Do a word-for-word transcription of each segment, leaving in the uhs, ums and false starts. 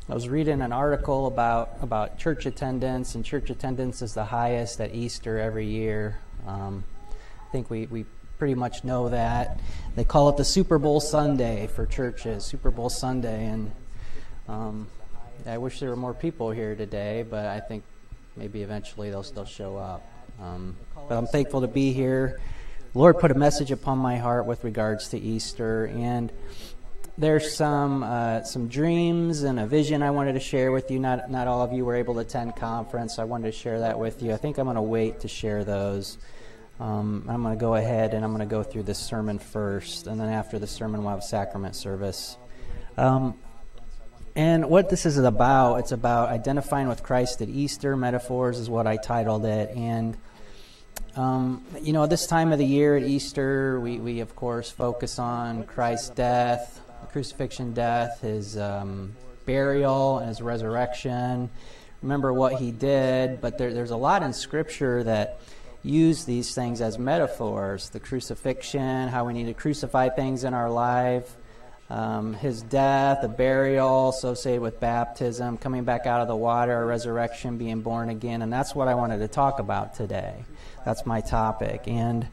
I was reading an article about, about church attendance, and church attendance is the highest at Easter every year. Um, I think we, we pretty much know that. They call it the Super Bowl Sunday for churches, Super Bowl Sunday, and um, I wish there were more people here today, but I think maybe eventually they'll still show up. Um, but I'm thankful to be here. The Lord put a message upon my heart with regards to Easter, and there's some uh, some dreams and a vision I wanted to share with you. Not not all of you were able to attend conference, so I wanted to share that with you. I think I'm going to wait to share those. Um, I'm going to go ahead and I'm going to go through this sermon first, and then after the sermon we'll have sacrament service. Um, and what this is about, it's about identifying with Christ at Easter. Metaphors is what I titled it. And Um, you know, this time of the year at Easter, we, we of course focus on Christ's death, crucifixion, death, his um, burial, and his resurrection. Remember what he did, but there, there's a lot in Scripture that use these things as metaphors. The crucifixion, how we need to crucify things in our life, um, his death, the burial associated with baptism, coming back out of the water, resurrection, being born again, and that's what I wanted to talk about today. That's my topic. And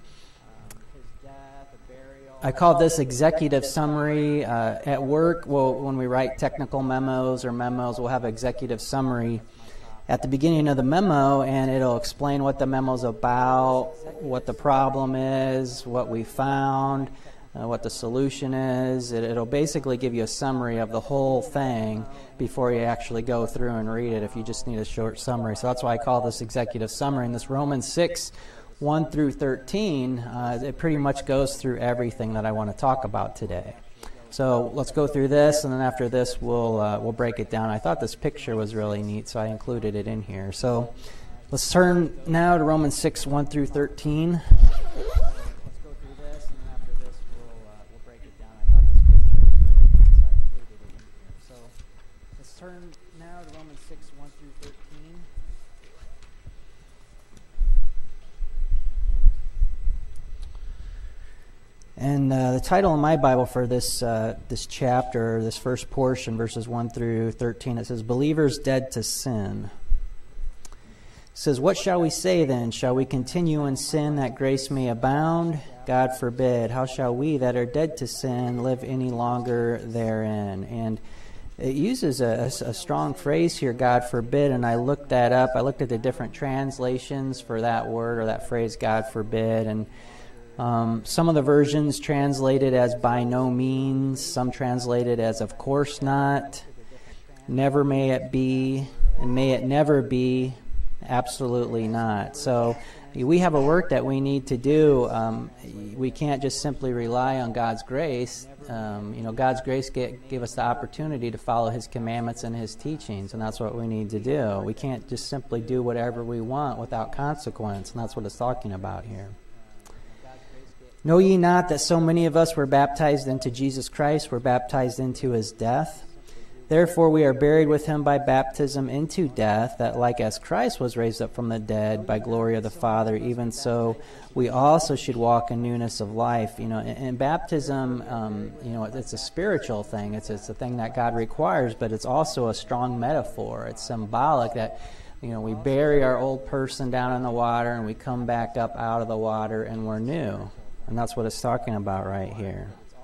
I call this executive summary. Uh, at work, well, when we write technical memos or memos, we'll have executive summary at the beginning of the memo, and it'll explain what the memo's about, what the problem is, what we found, uh, what the solution is. It, it'll basically give you a summary of the whole thing before you actually go through and read it if you just need a short summary. So that's why I call this executive summary. And this Romans six, one through thirteen, uh, it pretty much goes through everything that I want to talk about today. So let's go through this, and then after this we'll uh, we'll break it down. I thought this picture was really neat, so I included it in here. So let's turn now to Romans six, one through thirteen. Turn now to Romans six, one through thirteen. And uh, the title in my Bible for this uh, this chapter, this first portion, verses one through thirteen, it says, "Believers dead to sin." It says, "What shall we say then? Shall we continue in sin that grace may abound? God forbid. How shall we that are dead to sin live any longer therein?" And it uses a, a, a strong phrase here, God forbid, and I looked that up. I looked at the different translations for that word or that phrase, God forbid, and um, some of the versions translate it as by no means, some translate it as of course not, never may it be, and may it never be, absolutely not. So we have a work that we need to do. Um, we can't just simply rely on God's grace. Um, you know, God's grace get, gave us the opportunity to follow His commandments and His teachings, and that's what we need to do. We can't just simply do whatever we want without consequence, and that's what it's talking about here. "Know ye not that so many of us were baptized into Jesus Christ, were baptized into His death? Therefore we are buried with Him by baptism into death, that like as Christ was raised up from the dead by glory of the Father, even so we also should walk in newness of life." You know, in, in baptism, um, you know, it's a spiritual thing. It's it's a thing that God requires, but it's also a strong metaphor. It's symbolic that, you know, we bury our old person down in the water and we come back up out of the water and we're new. And that's what it's talking about right here.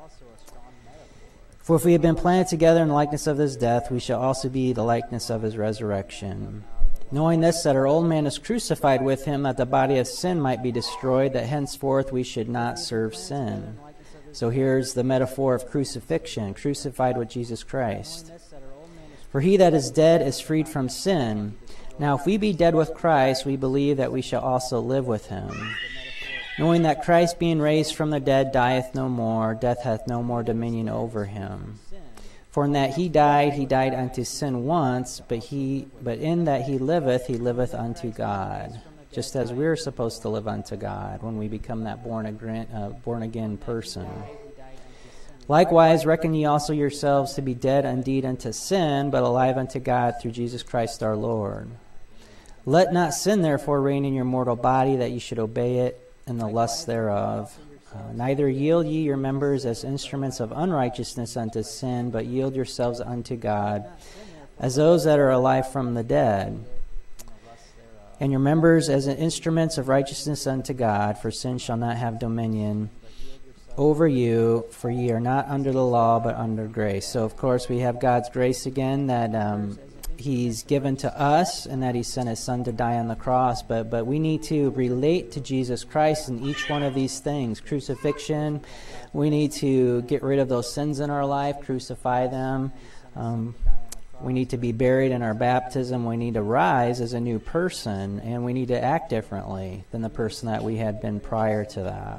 "For if we have been planted together in the likeness of His death, we shall also be the likeness of His resurrection. Knowing this, that our old man is crucified with Him, that the body of sin might be destroyed, that henceforth we should not serve sin." So here's the metaphor of crucifixion, crucified with Jesus Christ. "For he that is dead is freed from sin. Now if we be dead with Christ, we believe that we shall also live with Him. Knowing that Christ being raised from the dead dieth no more, death hath no more dominion over Him. For in that He died, He died unto sin once, but he, but in that He liveth, He liveth unto God." Just as we're supposed to live unto God when we become that born again, uh, born again person. "Likewise reckon ye also yourselves to be dead indeed unto sin, but alive unto God through Jesus Christ our Lord. Let not sin therefore reign in your mortal body, that ye should obey it in the lusts thereof. Uh, neither yield ye your members as instruments of unrighteousness unto sin, but yield yourselves unto God as those that are alive from the dead, and your members as instruments of righteousness unto God, for sin shall not have dominion over you, for ye are not under the law, but under grace. So, of course, we have God's grace again, that um, He's given to us, and that He sent His Son to die on the cross. But but we need to relate to Jesus Christ in each one of these things. Crucifixion, we need to get rid of those sins in our life, crucify them. Um, we need to be buried in our baptism. We need to rise as a new person, and we need to act differently than the person that we had been prior to that.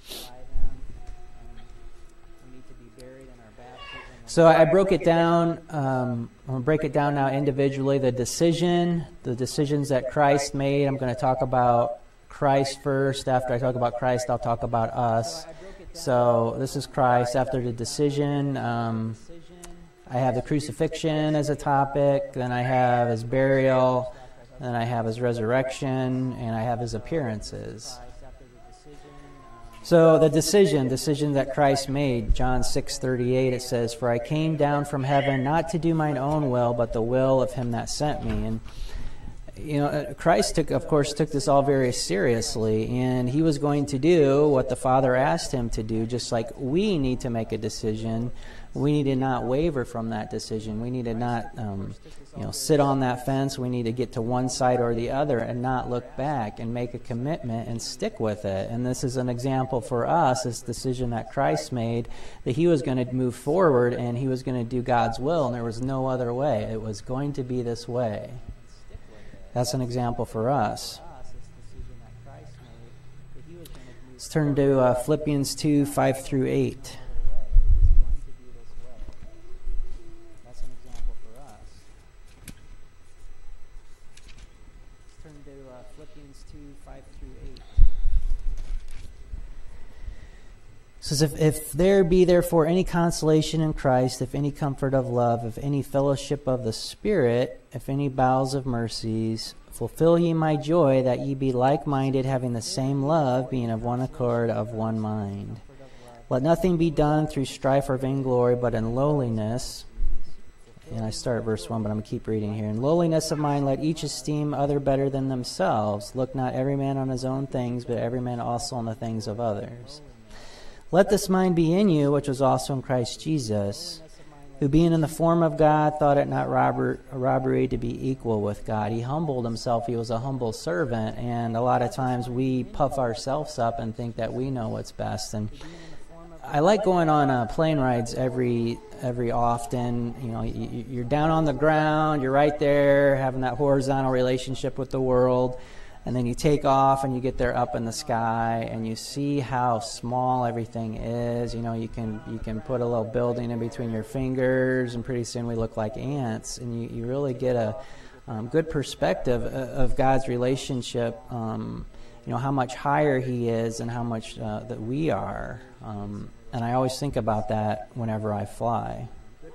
So I broke it down. Um, I'm going to break it down now individually. The decision, the decisions that Christ made. I'm going to talk about Christ first. After I talk about Christ, I'll talk about us. So this is Christ. After the decision, um, I have the crucifixion as a topic. Then I have His burial. Then I have His resurrection, and I have His appearances. So the decision, decision that Christ made, John six thirty-eight, it says, "For I came down from heaven not to do mine own will, but the will of Him that sent me." And you know, Christ took, of course, took this all very seriously, and He was going to do what the Father asked Him to do, just like we need to make a decision. We need to not waver from that decision. We need to not, um, you know, sit on that fence. We need to get to one side or the other and not look back and make a commitment and stick with it. And this is an example for us, this decision that Christ made, that He was going to move forward and He was going to do God's will, and there was no other way. It was going to be this way. That's an example for us. Let's turn to uh, Philippians two, five through eight. It says, if, if there be therefore any consolation in Christ, if any comfort of love, if any fellowship of the Spirit, if any bowels of mercies, fulfill ye my joy, that ye be like-minded, having the same love, being of one accord, of one mind. Let nothing be done through strife or vainglory, but in lowliness. And I start at verse one, but I'm going to keep reading here. In lowliness of mind, let each esteem other better than themselves. Look not every man on his own things, but every man also on the things of others. Let this mind be in you, which was also in Christ Jesus, who being in the form of God, thought it not robber, robbery to be equal with God. He humbled Himself. He was a humble servant. And a lot of times we puff ourselves up and think that we know what's best. And I like going on uh, plane rides every every often. You know, you, you're down on the ground. You're right there having that horizontal relationship with the world. And then you take off and you get there up in the sky and you see how small everything is. You know, you can you can put a little building in between your fingers, and pretty soon we look like ants. And you, you really get a um, good perspective of God's relationship, um, you know, how much higher He is and how much uh, that we are. Um, and I always think about that whenever I fly.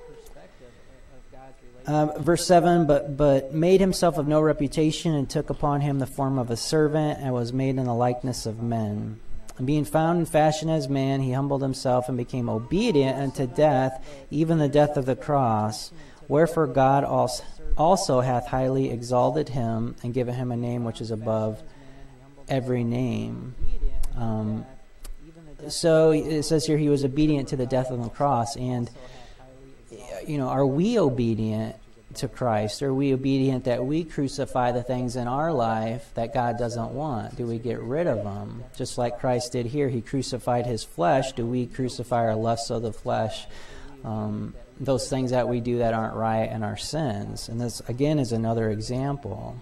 Uh, verse seven, but but made himself of no reputation, and took upon him the form of a servant, and was made in the likeness of men. And being found in fashion as man, he humbled himself and became obedient unto death, even the death of the cross. Wherefore God also, also hath highly exalted him, and given him a name which is above every name. Um, so it says here he was obedient to the death on the cross. And you know, are we obedient to Christ? Are we obedient that we crucify the things in our life that God doesn't want? Do we get rid of them? Just like Christ did here, He crucified His flesh. Do we crucify our lusts of the flesh? Um, those things that we do that aren't right, and our sins. And this, again, is another example.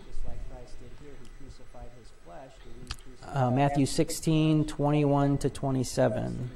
Uh, Matthew sixteen, twenty-one to twenty-seven.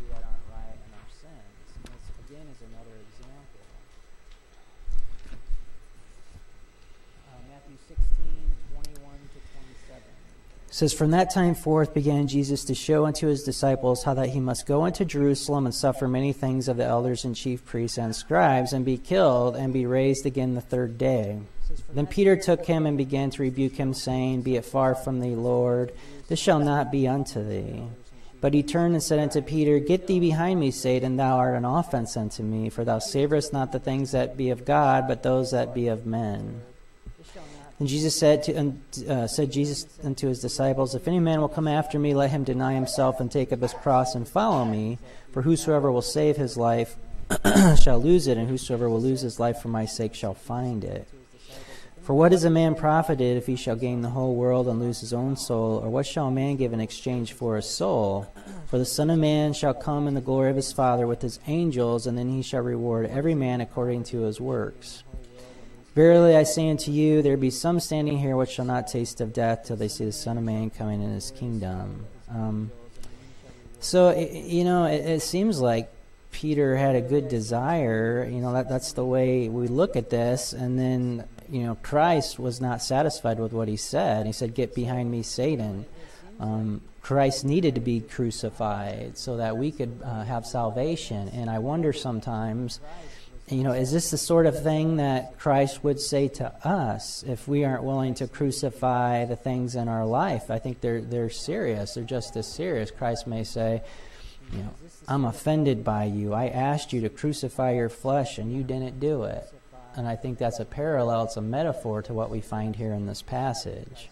It says, from that time forth began Jesus to show unto His disciples how that He must go into Jerusalem and suffer many things of the elders and chief priests and scribes, and be killed, and be raised again the third day. Then Peter took him and began to rebuke him, saying, Be it far from thee, Lord, this shall not be unto thee. But he turned and said unto Peter, Get thee behind me, Satan, thou art an offense unto me, for thou savorest not the things that be of God, but those that be of men. And Jesus said to uh, said Jesus unto his disciples, If any man will come after me, let him deny himself and take up his cross and follow me. For whosoever will save his life shall lose it, and whosoever will lose his life for my sake shall find it. For what is a man profited if he shall gain the whole world and lose his own soul? Or what shall a man give in exchange for his soul? For the Son of Man shall come in the glory of his Father with his angels, and then he shall reward every man according to his works. Verily I say unto you, there be some standing here which shall not taste of death till they see the Son of Man coming in his kingdom. Um, so, it, you know, it, it seems like Peter had a good desire. You know, that that's the way we look at this. And then, you know, Christ was not satisfied with what he said. He said, Get behind me, Satan. Um, Christ needed to be crucified so that we could uh, have salvation. And I wonder sometimes, you know, is this the sort of thing that Christ would say to us if we aren't willing to crucify the things in our life? I think they're they're serious. They're just as serious. Christ may say, you know, I'm offended by you. I asked you to crucify your flesh and you didn't do it. And I think that's a parallel, it's a metaphor to what we find here in this passage.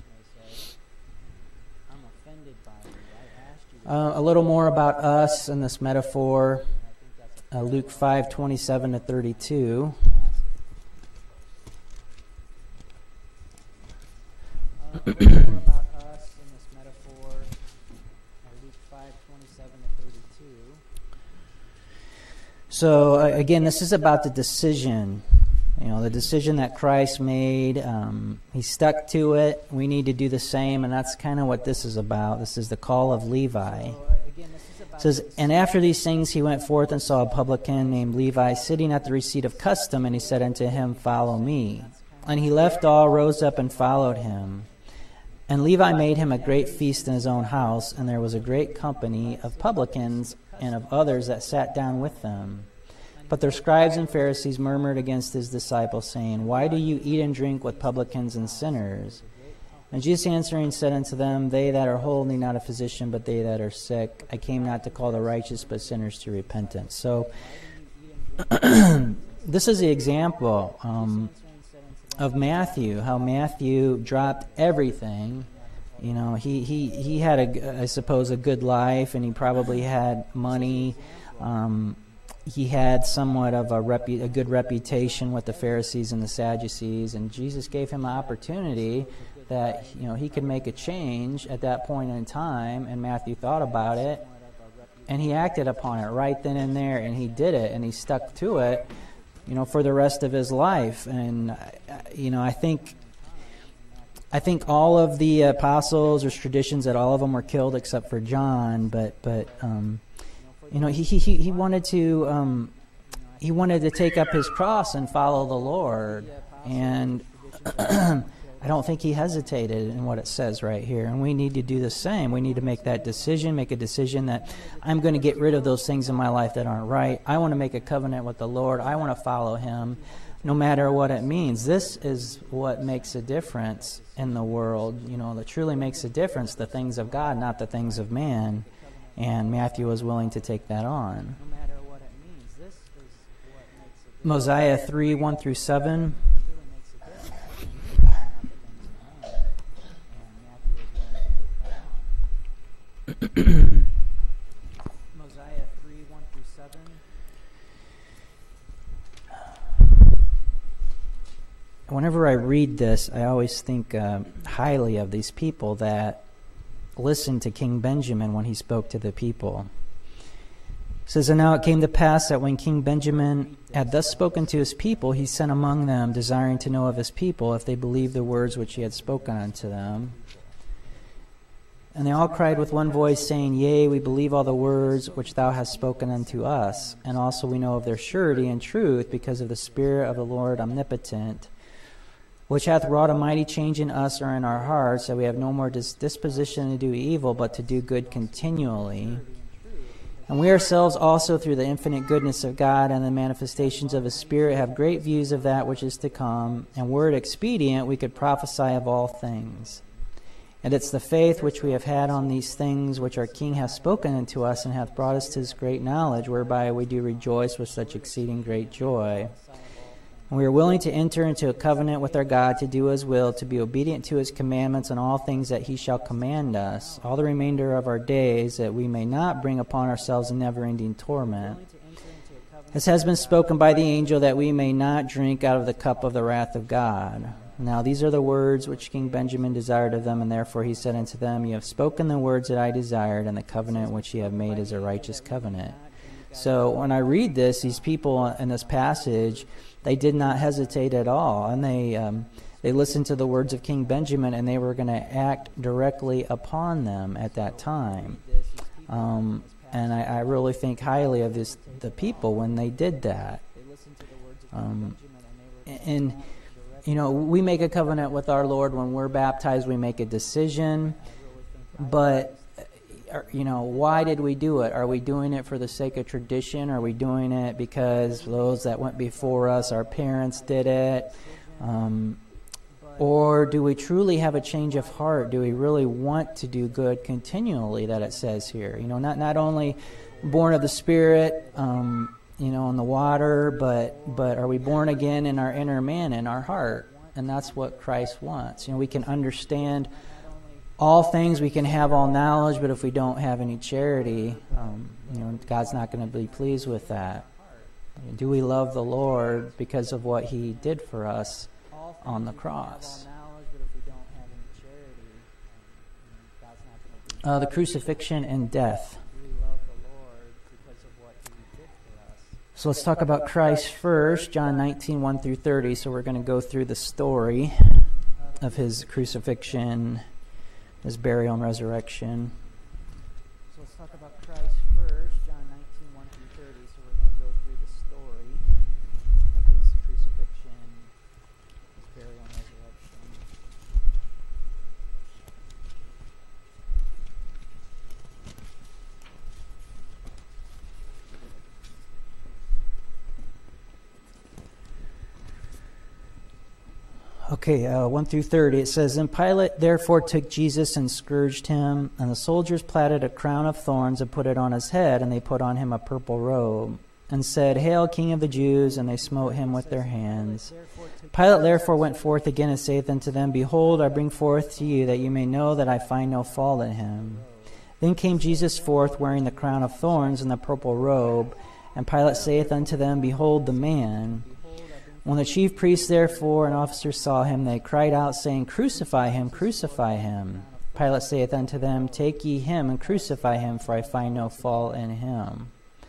Uh, a little more about us in this metaphor. Uh, Luke five, twenty-seven to thirty-two. Uh, a little more about us in this metaphor. Uh, Luke five, twenty-seven to thirty-two. So uh, again, this is about the decision. You know, the decision that Christ made. Um, he stuck to it. We need to do the same, and that's kind of what this is about. This is the call of Levi. It says, And after these things he went forth and saw a publican named Levi sitting at the receipt of custom, and he said unto him, Follow me. And he left all, rose up, and followed him. And Levi made him a great feast in his own house, and there was a great company of publicans and of others that sat down with them. But their scribes and Pharisees murmured against his disciples, saying, Why do you eat and drink with publicans and sinners? And Jesus answering said unto them, They that are whole need not a physician, but they that are sick. I came not to call the righteous, but sinners to repentance. So, this is the example um, of Matthew, how Matthew dropped everything. You know, he, he, he had, a, I suppose, a good life, and he probably had money. Um, he had somewhat of a, repu- a good reputation with the Pharisees and the Sadducees, and Jesus gave him an opportunity that, you know, he could make a change at that point in time, and Matthew thought about it, and he acted upon it right then and there, and he did it, and he stuck to it, you know, for the rest of his life. And, you know, I think I think all of the apostles, there's traditions that all of them were killed except for John, but, but um, you know, he, he, he wanted to, um, he wanted to take up his cross and follow the Lord, and I don't think he hesitated in what it says right here, and we need to do the same. We need to make that decision, make a decision that I'm going to get rid of those things in my life that aren't right. I want to make a covenant with the Lord. I want to follow him no matter what it means. This is what makes a difference in the world, you know, that truly makes a difference, the things of God, not the things of man. And Matthew was willing to take that on. No matter what it means, this is what makes a difference. Mosiah three, one through seven. Mosiah three, one through seven. Whenever I read this, I always think uh, highly of these people that listened to King Benjamin when he spoke to the people. It says, And now it came to pass that when King Benjamin had thus spoken to his people, he sent among them, desiring to know of his people if they believed the words which he had spoken unto them. And they all cried with one voice, saying, Yea, we believe all the words which thou hast spoken unto us. And also we know of their surety and truth, because of the Spirit of the Lord omnipotent, which hath wrought a mighty change in us or in our hearts, that we have no more dis- disposition to do evil, but to do good continually. And we ourselves also, through the infinite goodness of God and the manifestations of his Spirit, have great views of that which is to come, and were it expedient, we could prophesy of all things. And it's the faith which we have had on these things which our King hath spoken unto us, and hath brought us to this great knowledge, whereby we do rejoice with such exceeding great joy. And we are willing to enter into a covenant with our God, to do his will, to be obedient to his commandments and all things that he shall command us, all the remainder of our days, that we may not bring upon ourselves a never-ending torment. As has been spoken by the angel, that we may not drink out of the cup of the wrath of God. Now these are the words which King Benjamin desired of them, and therefore he said unto them, You have spoken the words that I desired, and the covenant which ye have made is a righteous covenant. So when I read this, these people in this passage, they did not hesitate at all, and they um, they listened to the words of King Benjamin, and they were going to act directly upon them at that time. Um, and I, I really think highly of this, the people when they did that. Um, and You know, we make a covenant with our Lord when we're baptized. We make a decision. But, you know, why did we do it? Are we doing it for the sake of tradition? Are we doing it because those that went before us, our parents, did it? Um, or do we truly have a change of heart? Do we really want to do good continually, that it says here? You know, not, not only born of the Spirit, um you know, in the water, but but are we born again in our inner man, in our heart? And that's what Christ wants. You know, we can understand all things, we can have all knowledge, but if we don't have any charity, um, you know, God's not going to be pleased with that. Do we love the Lord because of what he did for us on the cross? Uh, the crucifixion and death. So let's talk about Christ first, John nineteen, one through thirty. So we're going to go through the story of his crucifixion, his burial and resurrection. So let's talk about Christ first, John nineteen, one through thirty. So we're going to go through the story of his crucifixion, his burial and resurrection. Okay, uh, one through thirty, it says, Then Pilate therefore took Jesus and scourged him, and the soldiers platted a crown of thorns and put it on his head, and they put on him a purple robe, and said, Hail, King of the Jews, and they smote him with their hands. Pilate therefore went forth again and saith unto them, Behold, I bring forth to you, that you may know that I find no fault in him. Then came Jesus forth, wearing the crown of thorns and the purple robe, and Pilate saith unto them, Behold the man. When the chief priests therefore and officers saw him, they cried out, saying, Crucify him, crucify him. Pilate saith unto them, Take ye him and crucify him, for I find no fault in him.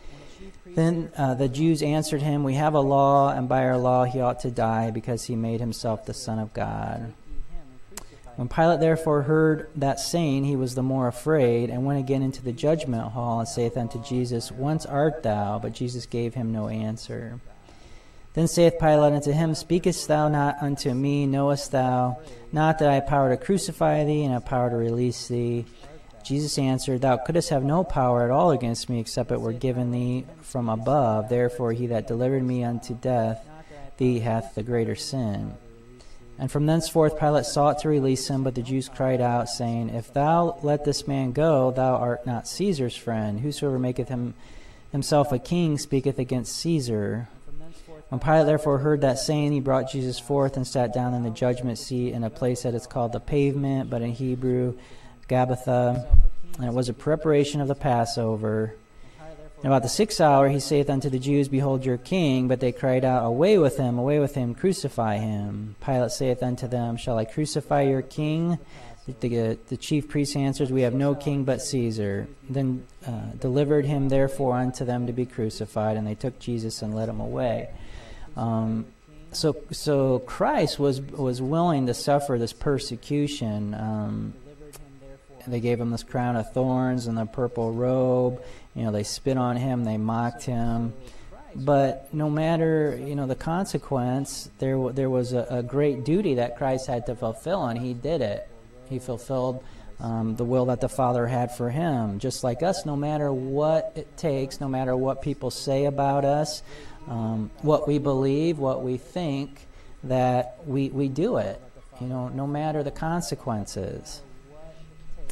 Then uh, the Jews answered him, We have a law, and by our law he ought to die, because he made himself the Son of God. When Pilate therefore heard that saying, he was the more afraid, and went again into the judgment hall, and saith unto Jesus, Whence art thou? But Jesus gave him no answer. Then saith Pilate unto him, Speakest thou not unto me? Knowest thou not that I have power to crucify thee, and have power to release thee? Jesus answered, Thou couldst have no power at all against me, except it were given thee from above. Therefore he that delivered me unto death, thee hath the greater sin. And from thenceforth Pilate sought to release him, but the Jews cried out, saying, If thou let this man go, thou art not Caesar's friend. Whosoever maketh him himself a king speaketh against Caesar. When Pilate therefore heard that saying, he brought Jesus forth and sat down in the judgment seat in a place that is called the Pavement, but in Hebrew, Gabbatha. And it was a preparation of the Passover. And about the sixth hour he saith unto the Jews, Behold your king. But they cried out, Away with him, away with him, crucify him. Pilate saith unto them, Shall I crucify your king? The, the, the chief priest answers, We have no king but Caesar. Then uh, delivered him therefore unto them to be crucified, and they took Jesus and led him away. Um, so, so Christ was was willing to suffer this persecution. Um, they gave him this crown of thorns and the purple robe. You know, they spit on him, they mocked him. But no matter, you know, the consequence, there there was a, a great duty that Christ had to fulfill, and he did it. He fulfilled um, the will that the Father had for him. Just like us, no matter what it takes, no matter what people say about us, um, what we believe, what we think, that we, we do it. You know, no matter the consequences.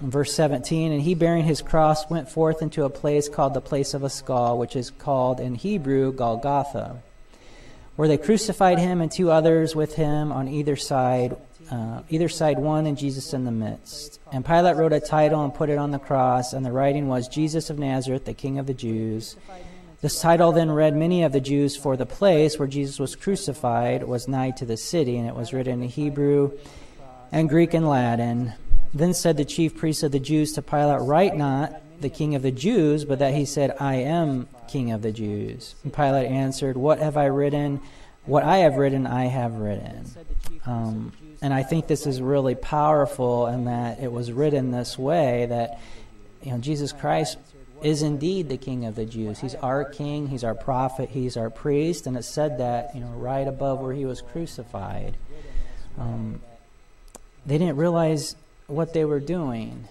In verse seventeen, and he bearing his cross went forth into a place called the place of a skull, which is called in Hebrew Golgotha, where they crucified him and two others with him on either side, uh, either side one and Jesus in the midst. And Pilate wrote a title and put it on the cross, and the writing was, Jesus of Nazareth, the King of the Jews. This title then read many of the Jews, for the place where Jesus was crucified was nigh to the city, and it was written in Hebrew and Greek and Latin. Then said the chief priests of the Jews to Pilate, write not the King of the Jews, but that he said, I am King of the Jews. And Pilate answered, what have I written? What I have written, I have written. Um, and I think this is really powerful in that it was written this way, that you know Jesus Christ is indeed the King of the Jews. He's our King, He's our prophet, He's our priest, and it said that you know right above where He was crucified. Um, they didn't realize what they were doing.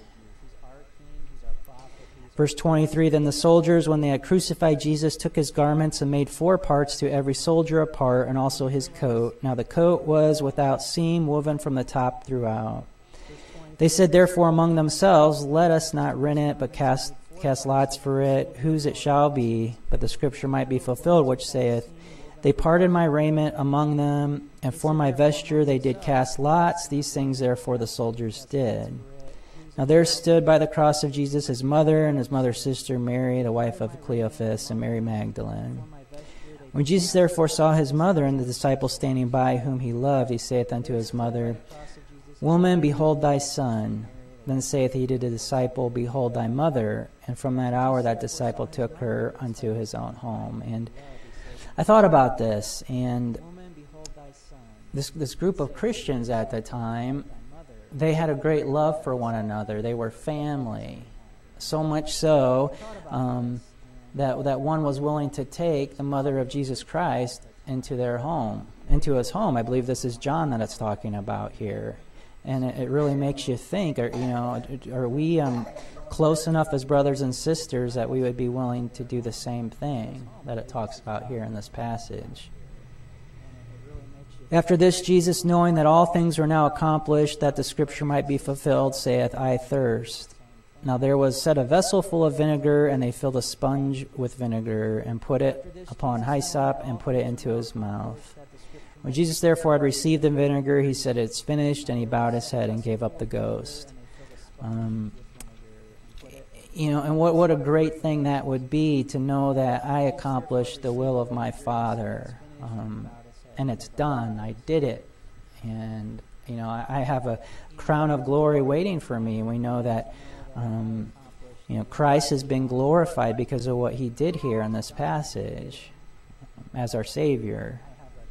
Verse twenty-three, then the soldiers, when they had crucified Jesus, took his garments and made four parts, to every soldier a part, and also his coat. Now the coat was without seam, woven from the top throughout. They said therefore among themselves, let us not rend it, but cast cast lots for it, whose it shall be, but the scripture might be fulfilled, which saith, they parted my raiment among them, and for my vesture they did cast lots. These things therefore the soldiers did. Now there stood by the cross of Jesus his mother and his mother's sister Mary, the wife of Cleophas, and Mary Magdalene. When Jesus therefore saw his mother and the disciples standing by, whom he loved, he saith unto his mother, Woman, behold thy son. Then saith he to the disciple, Behold thy mother. And from that hour that disciple took her unto his own home. And I thought about this, and this this group of Christians at the time, they had a great love for one another. They were family. So much so um, that, that one was willing to take the mother of Jesus Christ into their home, into his home. I believe this is John that it's talking about here. And it, it really makes you think, are, you know, are we um, close enough as brothers and sisters that we would be willing to do the same thing that it talks about here in this passage? After this, Jesus, knowing that all things were now accomplished, that the scripture might be fulfilled, saith, I thirst. Now there was set a vessel full of vinegar, and they filled a sponge with vinegar, and put it upon hyssop, and put it into his mouth. When Jesus therefore had received the vinegar, he said, It's finished, and he bowed his head and gave up the ghost. Um, you know, and what, what a great thing that would be to know that I accomplished the will of my Father. Um And it's done. I did it. And, you know, I, I have a crown of glory waiting for me. And we know that, um, you know, Christ has been glorified because of what he did here in this passage as our Savior.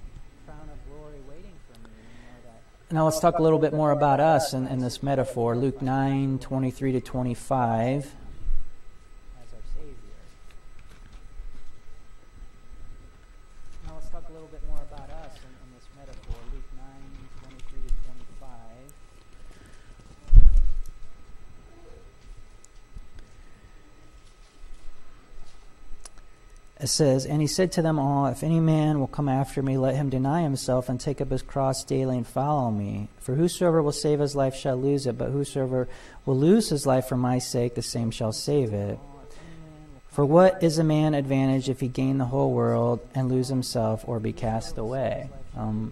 Now let's talk a little bit more about us in, in this metaphor. Luke nine, twenty-three to twenty-five. It says, And he said to them all, If any man will come after me, let him deny himself and take up his cross daily and follow me. For whosoever will save his life shall lose it, but whosoever will lose his life for my sake, the same shall save it. For what is a man advantage if he gain the whole world and lose himself or be cast away? Um,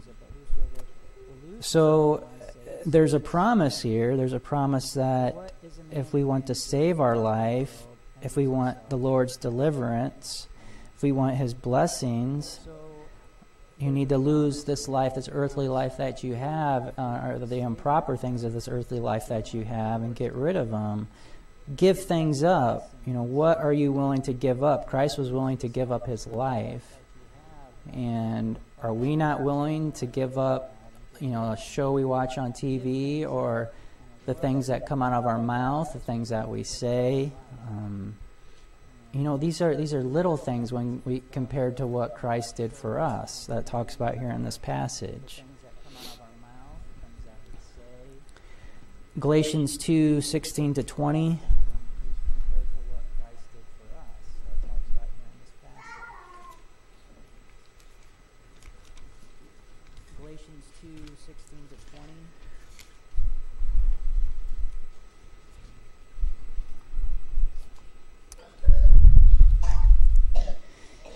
so there's a promise here. There's a promise that if we want to save our life, if we want the Lord's deliverance, if we want his blessings, you need to lose this life, this earthly life that you have, uh, or the improper things of this earthly life that you have, and get rid of them. Give things up. You know, what are you willing to give up? Christ was willing to give up his life. And are we not willing to give up, you know, a show we watch on T V, or the things that come out of our mouth, the things that we say? Um, You know, these are these are little things when we compared to what Christ did for us that talks about here in this passage. Galatians two, sixteen to twenty. Galatians two, sixteen to twenty.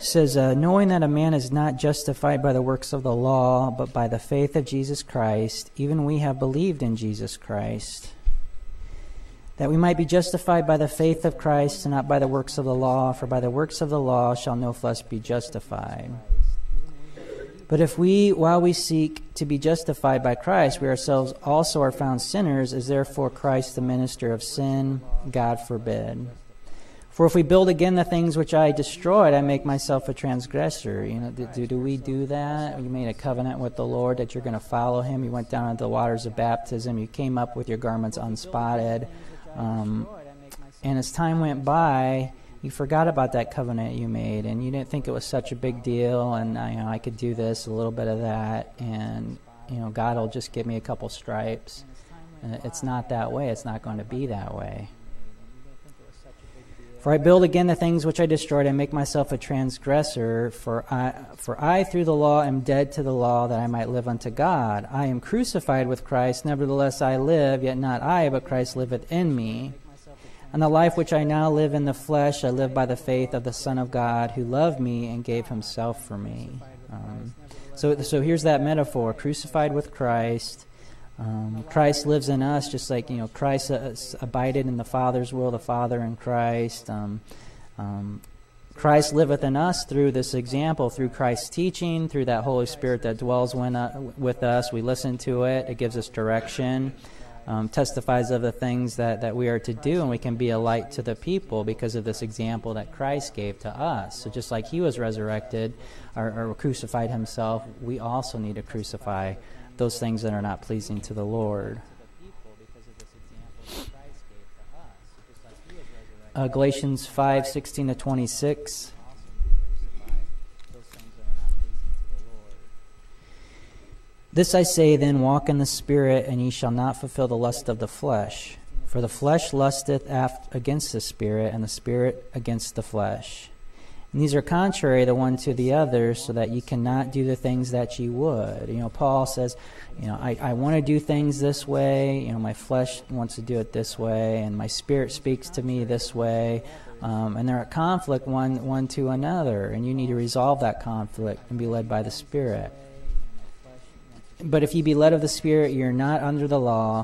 It says, uh, knowing that a man is not justified by the works of the law, but by the faith of Jesus Christ, even we have believed in Jesus Christ, that we might be justified by the faith of Christ and not by the works of the law, for by the works of the law shall no flesh be justified. But if we, while we seek to be justified by Christ, we ourselves also are found sinners, is therefore Christ the minister of sin? God forbid. For if we build again the things which I destroyed, I make myself a transgressor. You know, do, do we do that? You made a covenant with the Lord that you're going to follow Him. You went down into the waters of baptism. You came up with your garments unspotted. Um, and as time went by, you forgot about that covenant you made, and you didn't think it was such a big deal. And I, you know, I could do this, a little bit of that, and you know, God will just give me a couple stripes. And it's not that way. It's not going to be that way. For I build again the things which I destroyed, and make myself a transgressor. For I, for I through the law am dead to the law, that I might live unto God. I am crucified with Christ, nevertheless I live, yet not I, but Christ liveth in me. And the life which I now live in the flesh, I live by the faith of the Son of God, who loved me and gave Himself for me. Um, so, so here's that metaphor: crucified with Christ. Um, Christ lives in us, just like, you know, Christ uh, abided in the Father's will, the Father in Christ. Um, um, Christ liveth in us through this example, through Christ's teaching, through that Holy Spirit that dwells when, uh, with us. We listen to it. It gives us direction, um, testifies of the things that, that we are to do, and we can be a light to the people because of this example that Christ gave to us. So just like He was resurrected or, or crucified Himself, we also need to crucify those things that are not pleasing to the Lord. Uh, Galatians five sixteen to twenty-six. This I say then, walk in the Spirit, and ye shall not fulfill the lust of the flesh. For the flesh lusteth aft against the Spirit, and the Spirit against the flesh. And these are contrary the one to the other, so that ye cannot do the things that ye would. You know, Paul says, you know, I, I want to do things this way. You know, my flesh wants to do it this way, and my spirit speaks to me this way. Um, and they're at conflict one one to another, and you need to resolve that conflict and be led by the Spirit. But if ye be led of the Spirit, you're not under the law.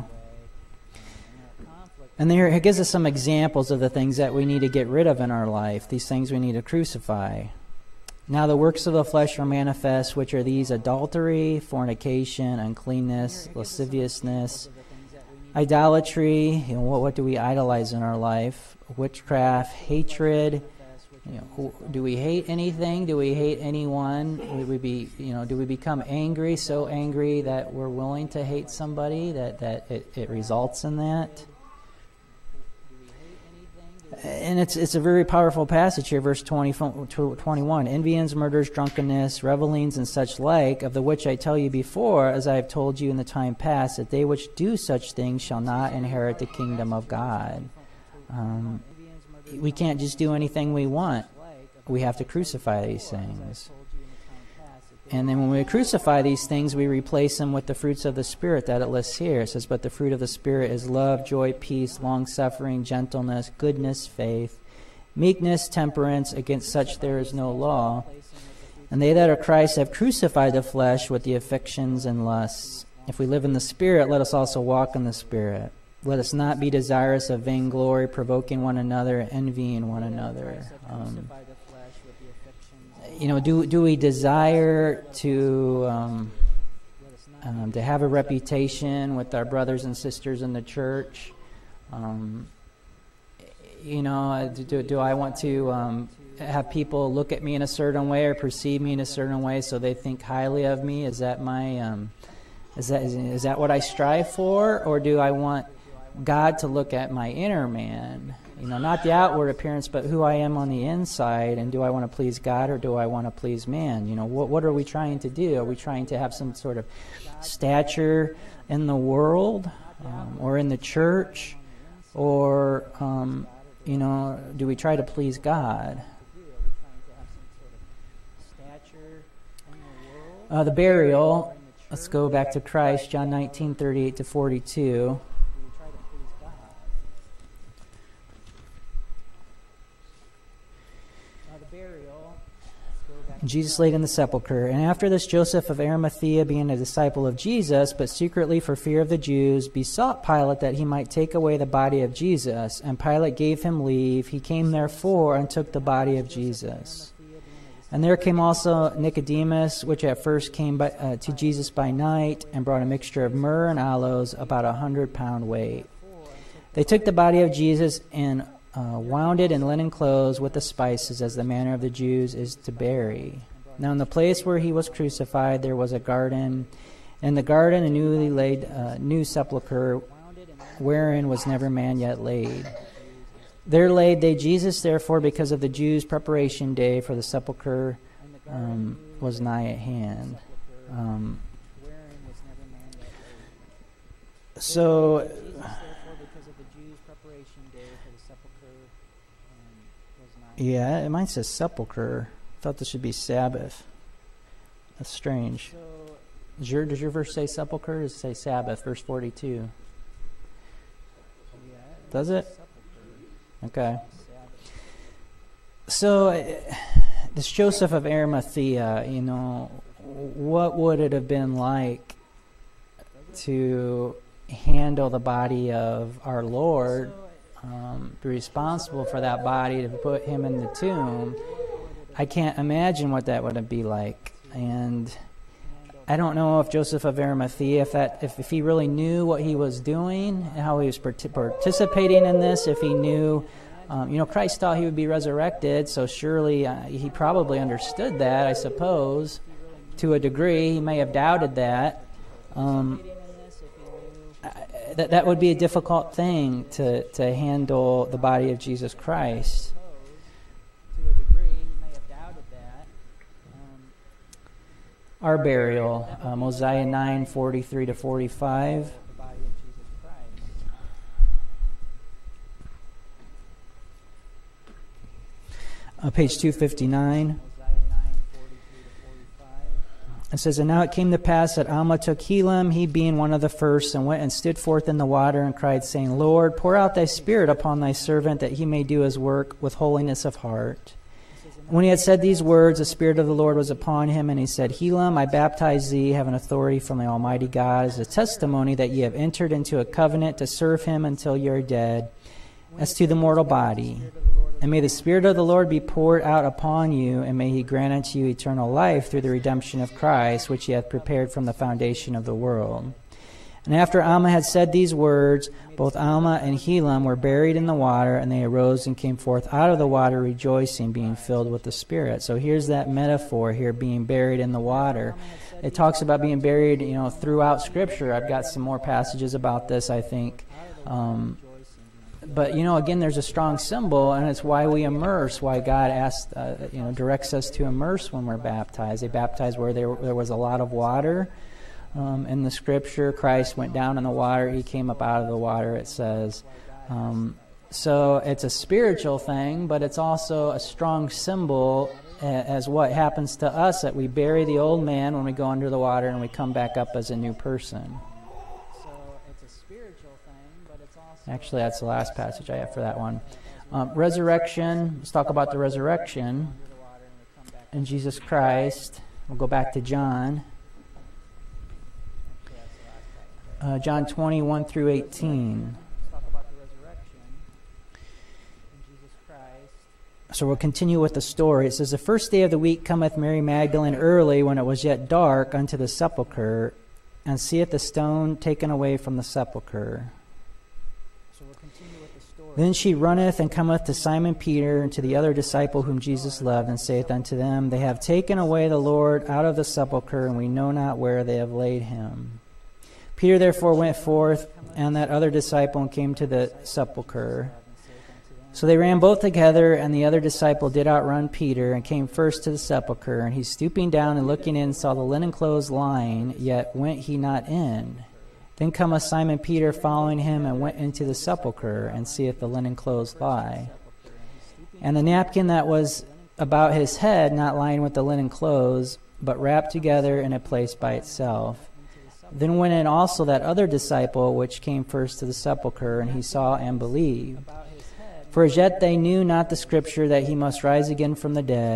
And there it gives us some examples of the things that we need to get rid of in our life, these things we need to crucify. Now the works of the flesh are manifest, which are these: adultery, fornication, uncleanness, lasciviousness, idolatry. You know, what, what do we idolize in our life? Witchcraft, hatred. You know, do we hate anything? Do we hate anyone? Would we be, you know, do we become angry, so angry that we're willing to hate somebody, that, that it, it results in that? And it's it's a very powerful passage here, verse twenty, twenty-one. Envyings, murders, drunkenness, revelings, and such like, of the which I tell you before, as I have told you in the time past, that they which do such things shall not inherit the kingdom of God. Um, we can't just do anything we want. We have to crucify these things. And then when we crucify these things, we replace them with the fruits of the Spirit that it lists here. It says, but the fruit of the Spirit is love, joy, peace, long-suffering, gentleness, goodness, faith, meekness, temperance. Against such there is no law. And they that are Christ have crucified the flesh with the affections and lusts. If we live in the Spirit, let us also walk in the Spirit. Let us not be desirous of vainglory, provoking one another, envying one another. Um, You know, do do we desire to um, um, to have a reputation with our brothers and sisters in the church? Um, you know, do do I want to um, have people look at me in a certain way or perceive me in a certain way so they think highly of me? Is that my um, is that is, is that what I strive for, or do I want God to look at my inner man? You know, not the outward appearance, but who I am on the inside. And do I want to please God, or do I want to please man? You know, what what are we trying to do? Are we trying to have some sort of stature in the world, um, or in the church, or um, you know, do we try to please God? Uh, the burial. Let's go back to Christ, John nineteen thirty-eight to forty-two. Jesus laid in the sepulchre. And after this, Joseph of Arimathea, being a disciple of Jesus, but secretly for fear of the Jews, besought Pilate that he might take away the body of Jesus. And Pilate gave him leave. He came therefore and took the body of Jesus. And there came also Nicodemus, which at first came by, uh, to Jesus by night, and brought a mixture of myrrh and aloes, about a hundred pound weight. They took the body of Jesus and uh, wound it in linen clothes with the spices, as the manner of the Jews is to bury. Now in the place where he was crucified there was a garden. In the garden a newly laid uh, new sepulchre, wherein was never man yet laid. There laid they Jesus, therefore, because of the Jews' preparation day, for the sepulchre um, was nigh at hand. Um, so, yeah, mine says sepulchre. I thought this should be Sabbath. That's strange. Does your, does your verse say sepulchre? Or does it say Sabbath, verse forty-two? Does it? Okay. So, uh, this Joseph of Arimathea, you know, what would it have been like to handle the body of our Lord, um, be responsible for that body, to put him in the tomb? I can't imagine what that would be like. And I don't know if Joseph of Arimathea, if that, if, if he really knew what he was doing, how he was part- participating in this, if he knew, um, you know, Christ thought he would be resurrected, so surely uh, he probably understood that, I suppose, to a degree. He may have doubted that. Um, that that would be a difficult thing to, to handle the body of Jesus Christ. Our burial, uh, Mosiah nine, forty-three to forty-five. Uh, page two fifty-nine. It says, And now it came to pass that Alma took Helam, he being one of the first, and went and stood forth in the water, and cried, saying, Lord, pour out thy Spirit upon thy servant, that he may do his work with holiness of heart. When he had said these words, the Spirit of the Lord was upon him, and he said, Helam, I baptize thee, having authority from the Almighty God, as a testimony that ye have entered into a covenant to serve him until ye are dead, as to the mortal body. And may the Spirit of the Lord be poured out upon you, and may he grant unto you eternal life through the redemption of Christ, which he hath prepared from the foundation of the world. And after Alma had said these words, both Alma and Helam were buried in the water, and they arose and came forth out of the water rejoicing, being filled with the Spirit. So here's that metaphor here, being buried in the water. It talks about being buried, you know, throughout Scripture. I've got some more passages about this, I think. Um, but, you know, again, there's a strong symbol, and it's why we immerse, why God asks, uh, you know, directs us to immerse when we're baptized. They baptized where there, there was a lot of water. Um, in the Scripture, Christ went down in the water. He came up out of the water, it says. Um, so it's a spiritual thing, but it's also a strong symbol as what happens to us, that we bury the old man when we go under the water and we come back up as a new person. So it's a spiritual thing, but it's also... Actually, that's the last passage I have for that one. Um, resurrection. Let's talk about the resurrection in Jesus Christ. We'll go back to John. Uh, John twenty, one through eighteen. So we'll continue with the story. It says, The first day of the week cometh Mary Magdalene early, when it was yet dark, unto the sepulchre, and seeth the stone taken away from the sepulchre. So we'll continue with the story. Then she runneth and cometh to Simon Peter and to the other disciple whom Jesus loved, and saith unto them, They have taken away the Lord out of the sepulchre, and we know not where they have laid him. Peter therefore went forth, and that other disciple, and came to the sepulchre. So they ran both together, and the other disciple did outrun Peter, and came first to the sepulchre. And he, stooping down and looking in, saw the linen clothes lying, yet went he not in. Then cometh Simon Peter following him, and went into the sepulchre, and seeth the linen clothes lie, and the napkin that was about his head not lying with the linen clothes, but wrapped together in a place by itself. Then went in also that other disciple which came first to the sepulchre, and he saw and believed. For as yet they knew not the Scripture, that he must rise again from the dead.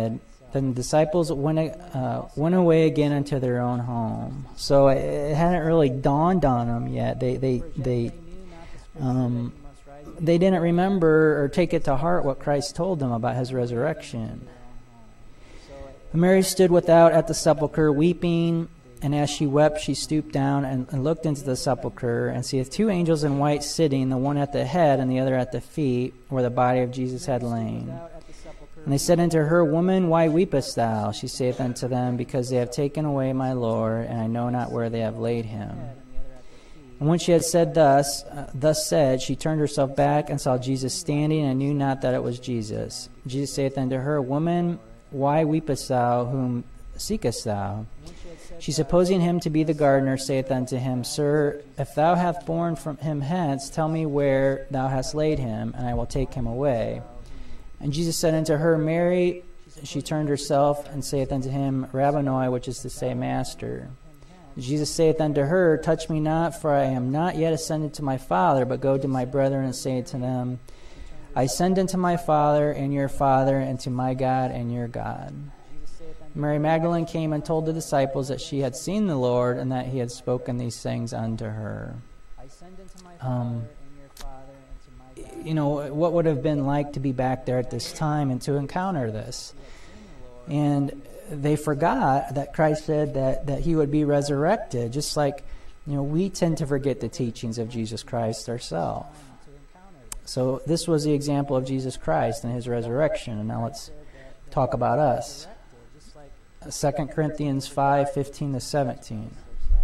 Then the disciples went uh, went away again into their own home. So it, it hadn't really dawned on them yet. They they they um, they didn't remember or take it to heart what Christ told them about his resurrection. Mary stood without at the sepulchre, weeping, and as she wept, she stooped down and, and looked into the sepulchre, and seeth two angels in white sitting, the one at the head and the other at the feet, where the body of Jesus had lain. And they said unto her, Woman, why weepest thou? She saith unto them, Because they have taken away my Lord, and I know not where they have laid him. And when she had said thus, uh, thus said, she turned herself back and saw Jesus standing, and knew not that it was Jesus. Jesus saith unto her, Woman, why weepest thou? Whom seekest thou? She, supposing him to be the gardener, saith unto him, Sir, if thou hast borne from him hence, tell me where thou hast laid him, and I will take him away. And Jesus said unto her, Mary. She turned herself and saith unto him, Rabboni, which is to say, Master. Jesus saith unto her, Touch me not, for I am not yet ascended to my Father, but go to my brethren and say to them, I ascend unto my Father and your Father, and to my God and your God. Mary Magdalene came and told the disciples that she had seen the Lord, and that he had spoken these things unto her. Um, you know, what would have been like to be back there at this time and to encounter this? And they forgot that Christ said that, that he would be resurrected, just like, you know, we tend to forget the teachings of Jesus Christ ourselves. So this was the example of Jesus Christ and his resurrection. And now let's talk about us. Second Corinthians five, fifteen to seventeen.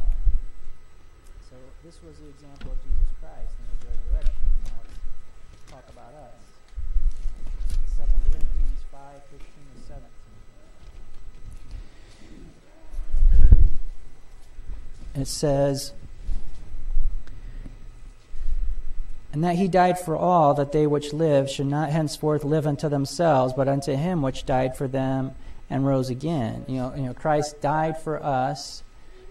So this was the example of Jesus Christ and his resurrection. Now let's talk about us. Second Corinthians five, fifteen to seventeen. It says, And that he died for all, that they which live should not henceforth live unto themselves, but unto him which died for them and rose again. You know, you know, Christ died for us,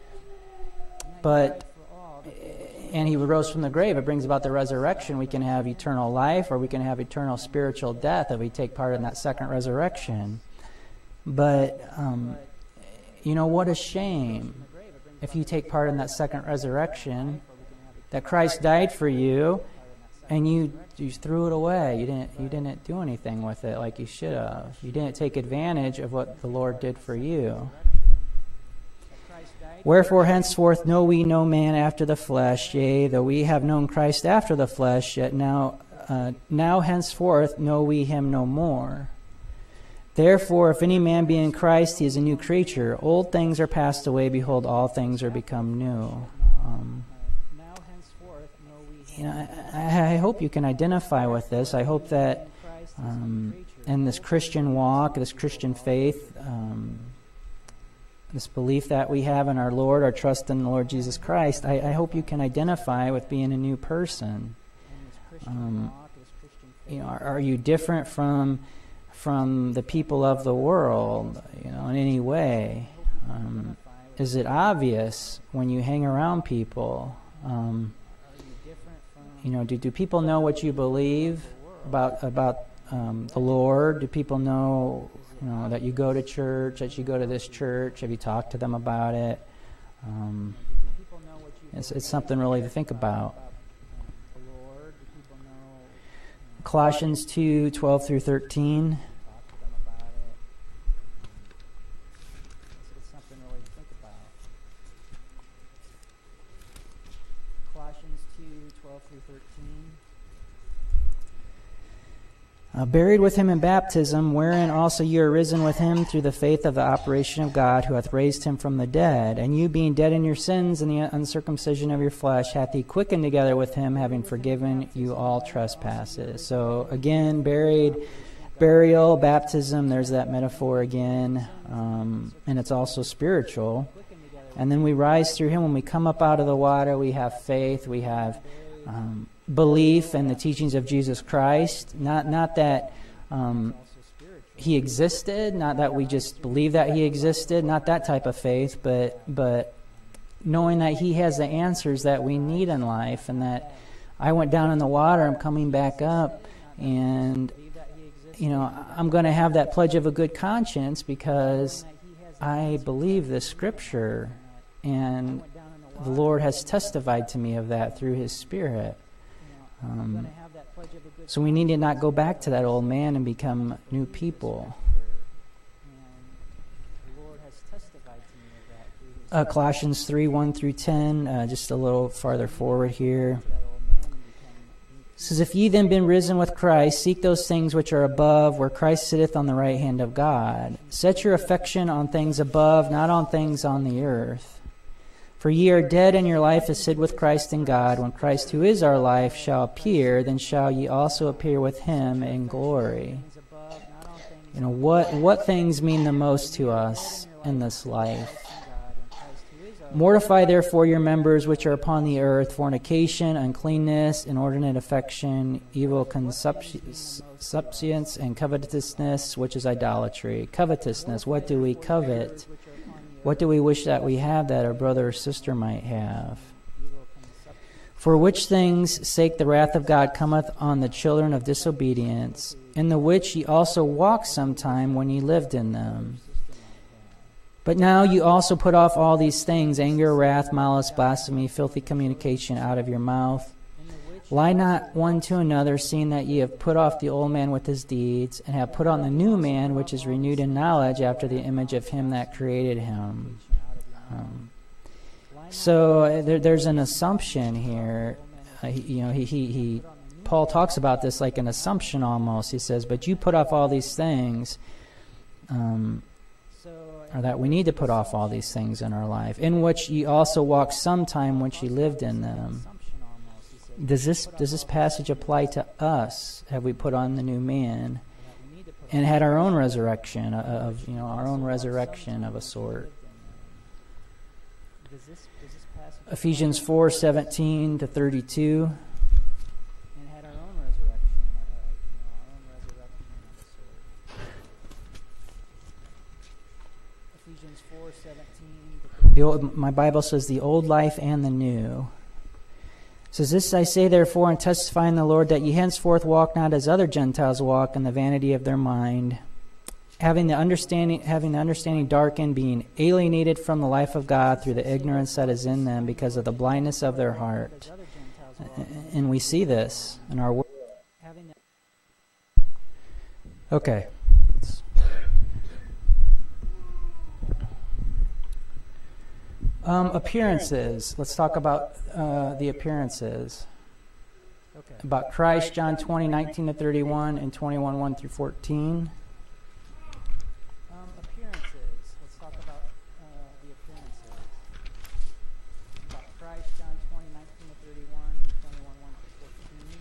but and he rose from the grave. It brings about the resurrection. We can have eternal life, or we can have eternal spiritual death if we take part in that second resurrection. But um, you know, what a shame if you take part in that second resurrection, that Christ died for you, and you you threw it away. You didn't you didn't do anything with it like you should have. You didn't take advantage of what the Lord did for you. Wherefore henceforth know we no man after the flesh, yea, though we have known Christ after the flesh, yet now uh, now henceforth know we him no more. Therefore, if any man be in Christ, he is a new creature. Old things are passed away; behold, all things are become new. Um, You know, I, I hope you can identify with this. I hope that um, in this Christian walk, this Christian faith, um, this belief that we have in our Lord, our trust in the Lord Jesus Christ, I, I hope you can identify with being a new person. Um, you know, are, are you different from from the people of the world? You know, in any way? Um, is it obvious when you hang around people? Um, You know, do, do people know what you believe about about um, the Lord? Do people know, you know, that you go to church, that you go to this church? Have you talked to them about it? Um, it's, it's something really to think about. Colossians two, twelve through thirteen. Uh, buried with him in baptism, wherein also you are risen with him through the faith of the operation of God, who hath raised him from the dead. And you, being dead in your sins and the uncircumcision of your flesh, hath he quickened together with him, having forgiven you all trespasses. So again, buried, burial, baptism, there's that metaphor again. Um, and it's also spiritual. And then we rise through him. When we come up out of the water, we have faith, we have Um, belief in the teachings of Jesus Christ. Not not that um, he existed, not that we just believe that he existed, not that type of faith, but but knowing that he has the answers that we need in life, and that I went down in the water, I'm coming back up, and you know, I'm going to have that pledge of a good conscience because I believe this scripture, and the Lord has testified to me of that through His Spirit. Um, so we need to not go back to that old man and become new people. Uh, Colossians three, one through ten, uh, just a little farther forward here. It says, if ye then been risen with Christ, seek those things which are above, where Christ sitteth on the right hand of God. Set your affection on things above, not on things on the earth. For ye are dead, and your life is hid with Christ in God. When Christ, who is our life, shall appear, then shall ye also appear with Him in glory. You know, what, what things mean the most to us in this life? Mortify therefore your members which are upon the earth, fornication, uncleanness, inordinate affection, evil concupiscence, and covetousness, which is idolatry. Covetousness, what do we covet? What do we wish that we have that our brother or sister might have? For which things sake the wrath of God cometh on the children of disobedience, in the which ye also walked sometime when ye lived in them. But now you also put off all these things, anger, wrath, malice, blasphemy, filthy communication out of your mouth. Lie not one to another, seeing that ye have put off the old man with his deeds, and have put on the new man, which is renewed in knowledge after the image of Him that created him. Um, so there, there's an assumption here. Uh, he, you know, he, he, he, Paul talks about this like an assumption almost. He says, but you put off all these things. Um, or that we need to put off all these things in our life, in which ye also walked sometime when ye lived in them. Does this does this passage apply to us? Have we put on the new man and had our own resurrection of, you know, our own resurrection of a sort? Ephesians four, seventeen to thirty-two. The old, my Bible says the old life and the new. It says, this I say therefore, and testify in the Lord, that ye henceforth walk not as other Gentiles walk, in the vanity of their mind, having the understanding, having the understanding darkened, being alienated from the life of God through the ignorance that is in them, because of the blindness of their heart. And we see this in our world. Okay. Um, appearances. Let's talk about uh, the appearances. Okay. About Christ, John twenty, nineteen to thirty-one, and twenty-one, one through fourteen. Um, appearances. Let's talk about uh, the appearances. About Christ, John twenty, nineteen to thirty-one, and twenty-one, one through fourteen.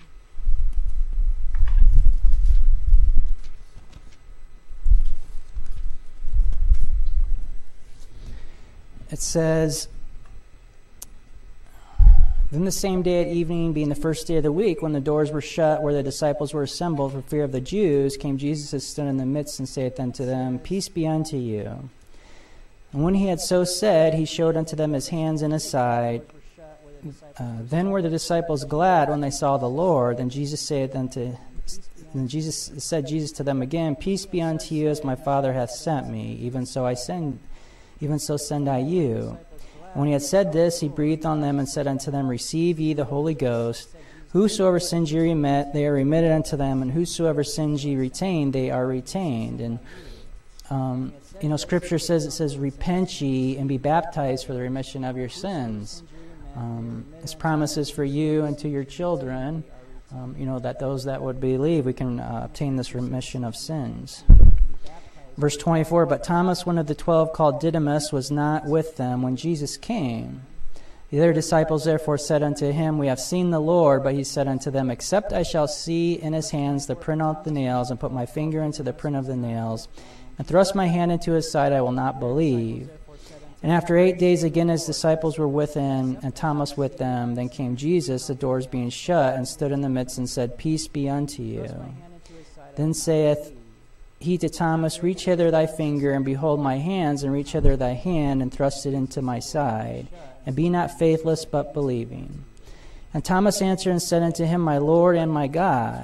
It says, then the same day at evening, being the first day of the week, when the doors were shut where the disciples were assembled for fear of the Jews, came Jesus and stood in the midst and saith unto them, Peace be unto you. And when he had so said, he showed unto them his hands and his side. Uh, then were the disciples glad when they saw the Lord. Then Jesus saith unto Then Jesus said Jesus to them again, Peace be unto you, as my Father hath sent me, even so I send Even so send I you. And when he had said this, he breathed on them and said unto them, Receive ye the Holy Ghost. Whosoever sins ye remit, they are remitted unto them, and whosoever sins ye retain, they are retained. And um, you know, Scripture says, it says, Repent ye and be baptized for the remission of your sins. Um, this promise is for you and to your children. Um, you know, that those that would believe, we can uh, obtain this remission of sins. Verse twenty-four, but Thomas, one of the twelve, called Didymus, was not with them when Jesus came. The other disciples therefore said unto him, We have seen the Lord. But he said unto them, Except I shall see in his hands the print of the nails, and put my finger into the print of the nails, and thrust my hand into his side, I will not believe. And after eight days again his disciples were within, and Thomas with them. Then came Jesus, the doors being shut, and stood in the midst, and said, Peace be unto you. Then saith he to Thomas, Reach hither thy finger, and behold my hands, and reach hither thy hand, and thrust it into my side, and be not faithless, but believing. And Thomas answered and said unto him, My Lord and my God.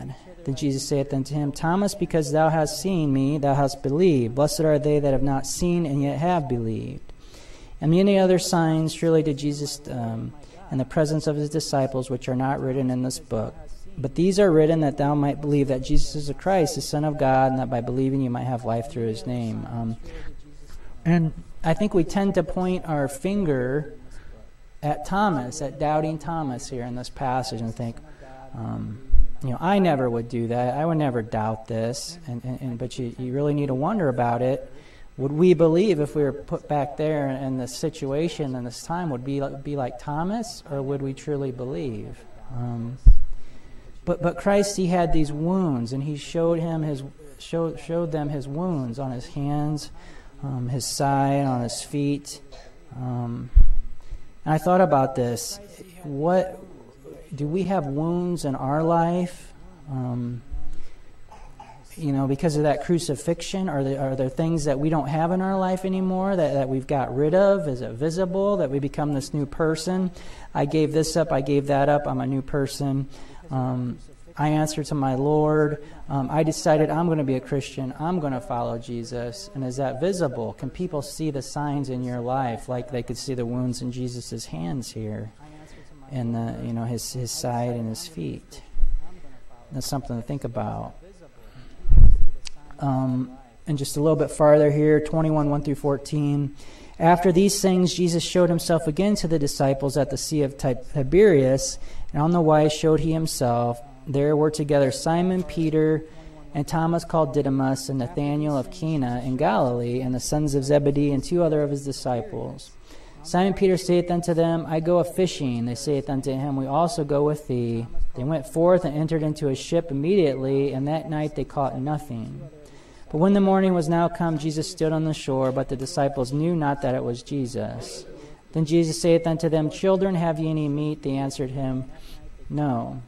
Then Jesus saith unto him, Thomas, because thou hast seen me, thou hast believed. Blessed are they that have not seen and yet have believed. And many other signs surely did Jesus um, in the presence of his disciples, which are not written in this book. But these are written that thou might believe that Jesus is the Christ, the Son of God, and that by believing you might have life through his name. Um, and I think we tend to point our finger at Thomas, at doubting Thomas here in this passage, and think, um, you know, I never would do that. I would never doubt this. And, and, and but you, you really need to wonder about it. Would we believe if we were put back there in this situation and this time? Would be be like Thomas, or would we truly believe? Um, but but Christ, he had these wounds, and he showed him his showed showed them his wounds on his hands, um, his side, on his feet. Um, and I thought about this. What do we have wounds in our life? Um, You know, because of that crucifixion? Are there, are there things that we don't have in our life anymore that, that we've got rid of? Is it visible that we become this new person? I gave this up, I gave that up, I'm a new person. Um, I answer to my Lord. Um, I decided I'm going to be a Christian. I'm going to follow Jesus. And is that visible? Can people see the signs in your life like they could see the wounds in Jesus' hands here? And, the, you know, his, his side and his feet. That's something to think about. Um, and just a little bit farther here, twenty-one, one through fourteen. After these things, Jesus showed himself again to the disciples at the Sea of Tiberias, and on the wise showed he himself. There were together Simon Peter, and Thomas called Didymus, and Nathanael of Cana in Galilee, and the sons of Zebedee, and two other of his disciples. Simon Peter saith unto them, I go a-fishing. They saith unto him, We also go with thee. They went forth and entered into a ship immediately, and that night they caught nothing. But when the morning was now come, Jesus stood on the shore, but the disciples knew not that it was Jesus. Then Jesus saith unto them, Children, have ye any meat? They answered him, No.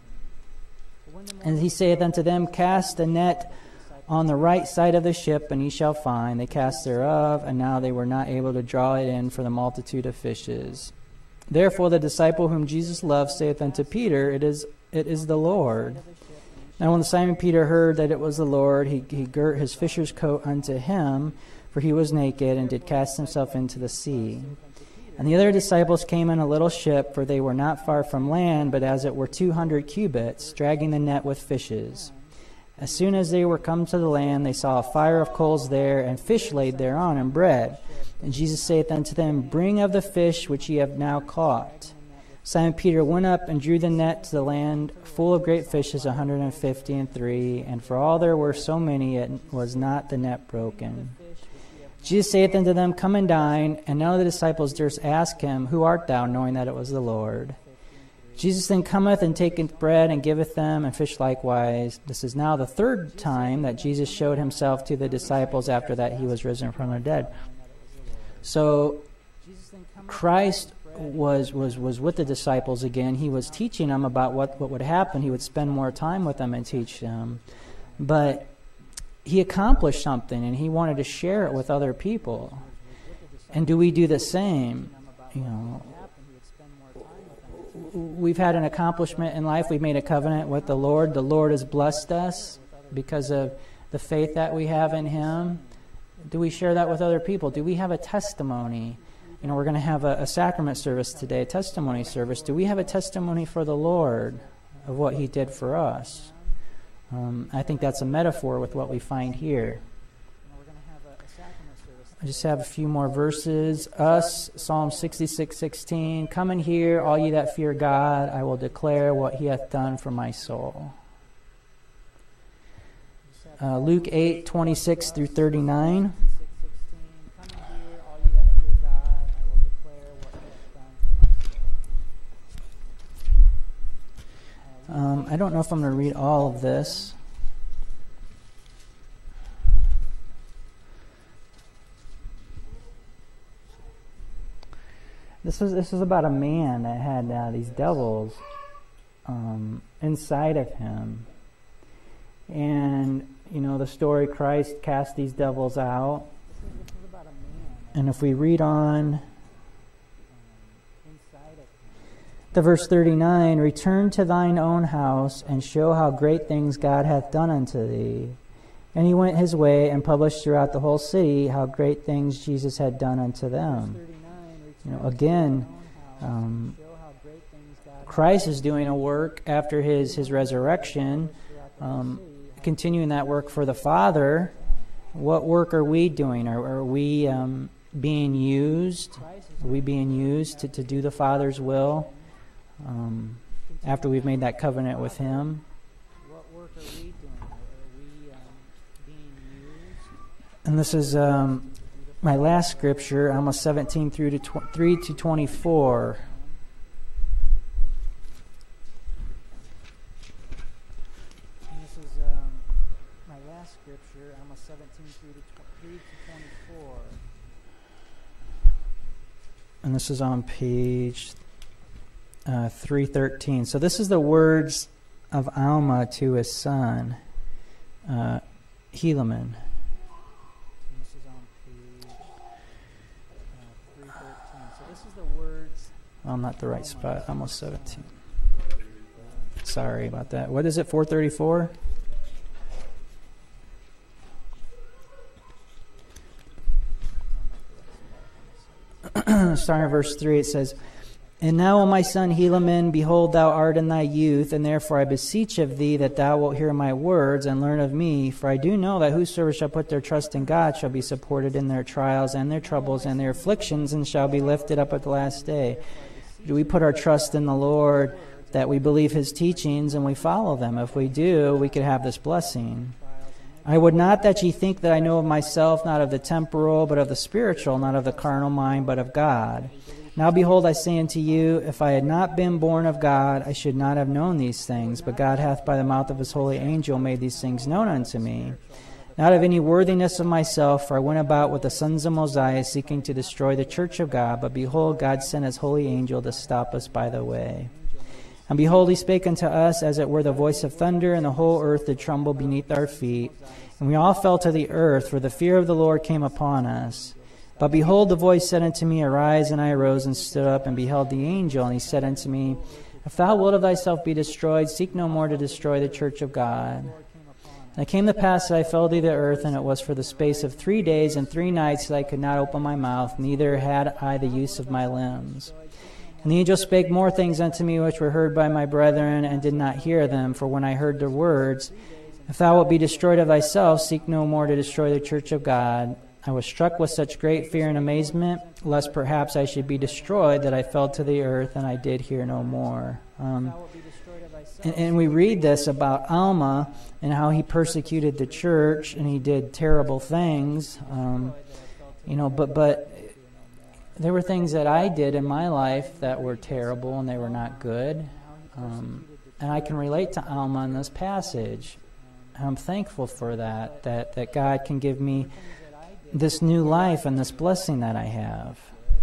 And he saith unto them, Cast the net on the right side of the ship, and ye shall find. They cast thereof, and now they were not able to draw it in for the multitude of fishes. Therefore the disciple whom Jesus loved saith unto Peter, It is it is the Lord. Now when Simon Peter heard that it was the Lord, he, he girt his fisher's coat unto him, for he was naked, and did cast himself into the sea. And the other disciples came in a little ship, for they were not far from land, but as it were two hundred cubits, dragging the net with fishes. As soon as they were come to the land, they saw a fire of coals there, and fish laid thereon, and bread. And Jesus saith unto them, Bring of the fish which ye have now caught. Simon Peter went up and drew the net to the land, full of great fishes, a hundred and fifty and three. And for all there were so many, it was not the net broken. Jesus saith unto them, Come and dine. And none of the disciples durst ask him, Who art thou? Knowing that it was the Lord. Jesus then cometh and taketh bread and giveth them, and fish likewise. This is now the third time that Jesus showed himself to the disciples after that he was risen from the dead. So Christ was was was with the disciples again. He was teaching them about what, what would happen. He would spend more time with them and teach them. But he accomplished something, and he wanted to share it with other people. And do we do the same? You know, we've had an accomplishment in life. We've made a covenant with the Lord. The Lord has blessed us because of the faith that we have in him. Do we share that with other people? Do we have a testimony? You know, we're going to have a, a sacrament service today, a testimony service. Do we have a testimony for the Lord of what he did for us? Um, I think that's a metaphor with what we find here. I just have a few more verses. Us, Psalm sixty-six sixteen. Come and hear, all ye that fear God. I will declare what he hath done for my soul. Uh, Luke eight twenty-six through thirty-nine. Um, I don't know if I'm going to read all of this. This is this is about a man that had uh, these devils um, inside of him, and you know the story. Christ cast these devils out, and if we read on, To verse thirty-nine, return to thine own house, and show how great things God hath done unto thee. And he went his way and published throughout the whole city how great things Jesus had done unto them. You know, again, um, Christ is doing a work after his, his resurrection, um, continuing that work for the Father. What work are we doing? Are, are we um, being used? Are we being used to, to do the Father's will um, after we've made that covenant with him? What work are we doing? Are we um, being used? And this is um, my last scripture, Alma seventeen through to tw- three to twenty-four. And this is um, my last scripture, Alma seventeen through to three to twenty-four. And this is on page uh, three thirteen. So this is the words of Alma to his son, uh, Helaman. I'm not the right spot. Almost seventeen. Sorry about that. What is it, four thirty-four? Starting at verse three, it says, And now, O my son Helaman, behold, thou art in thy youth, and therefore I beseech of thee that thou wilt hear my words and learn of me. For I do know that whosoever shall put their trust in God shall be supported in their trials and their troubles and their afflictions, and shall be lifted up at the last day. Do we put our trust in the Lord, that we believe his teachings and we follow them? If we do, we could have this blessing. I would not that ye think that I know of myself, not of the temporal, but of the spiritual, not of the carnal mind, but of God. Now behold, I say unto you, if I had not been born of God, I should not have known these things. But God hath by the mouth of his holy angel made these things known unto me. Not of any worthiness of myself, for I went about with the sons of Mosiah, seeking to destroy the church of God. But behold, God sent his holy angel to stop us by the way. And behold, he spake unto us as it were the voice of thunder, and the whole earth did tremble beneath our feet. And we all fell to the earth, for the fear of the Lord came upon us. But behold, the voice said unto me, Arise, and I arose and stood up and beheld the angel. And he said unto me, If thou wilt of thyself be destroyed, seek no more to destroy the church of God. And it came to pass that I fell to the earth, and it was for the space of three days and three nights that I could not open my mouth, neither had I the use of my limbs. And the angel spake more things unto me, which were heard by my brethren, and did not hear them. For when I heard the words, If thou wilt be destroyed of thyself, seek no more to destroy the church of God, I was struck with such great fear and amazement, lest perhaps I should be destroyed, that I fell to the earth, and I did hear no more. Um, and, and we read this about Alma and how he persecuted the church, and he did terrible things. Um, you know, but but there were things that I did in my life that were terrible, and they were not good. Um, and I can relate to Alma in this passage. And I'm thankful for that, that, that God can give me this new life and this blessing that I have.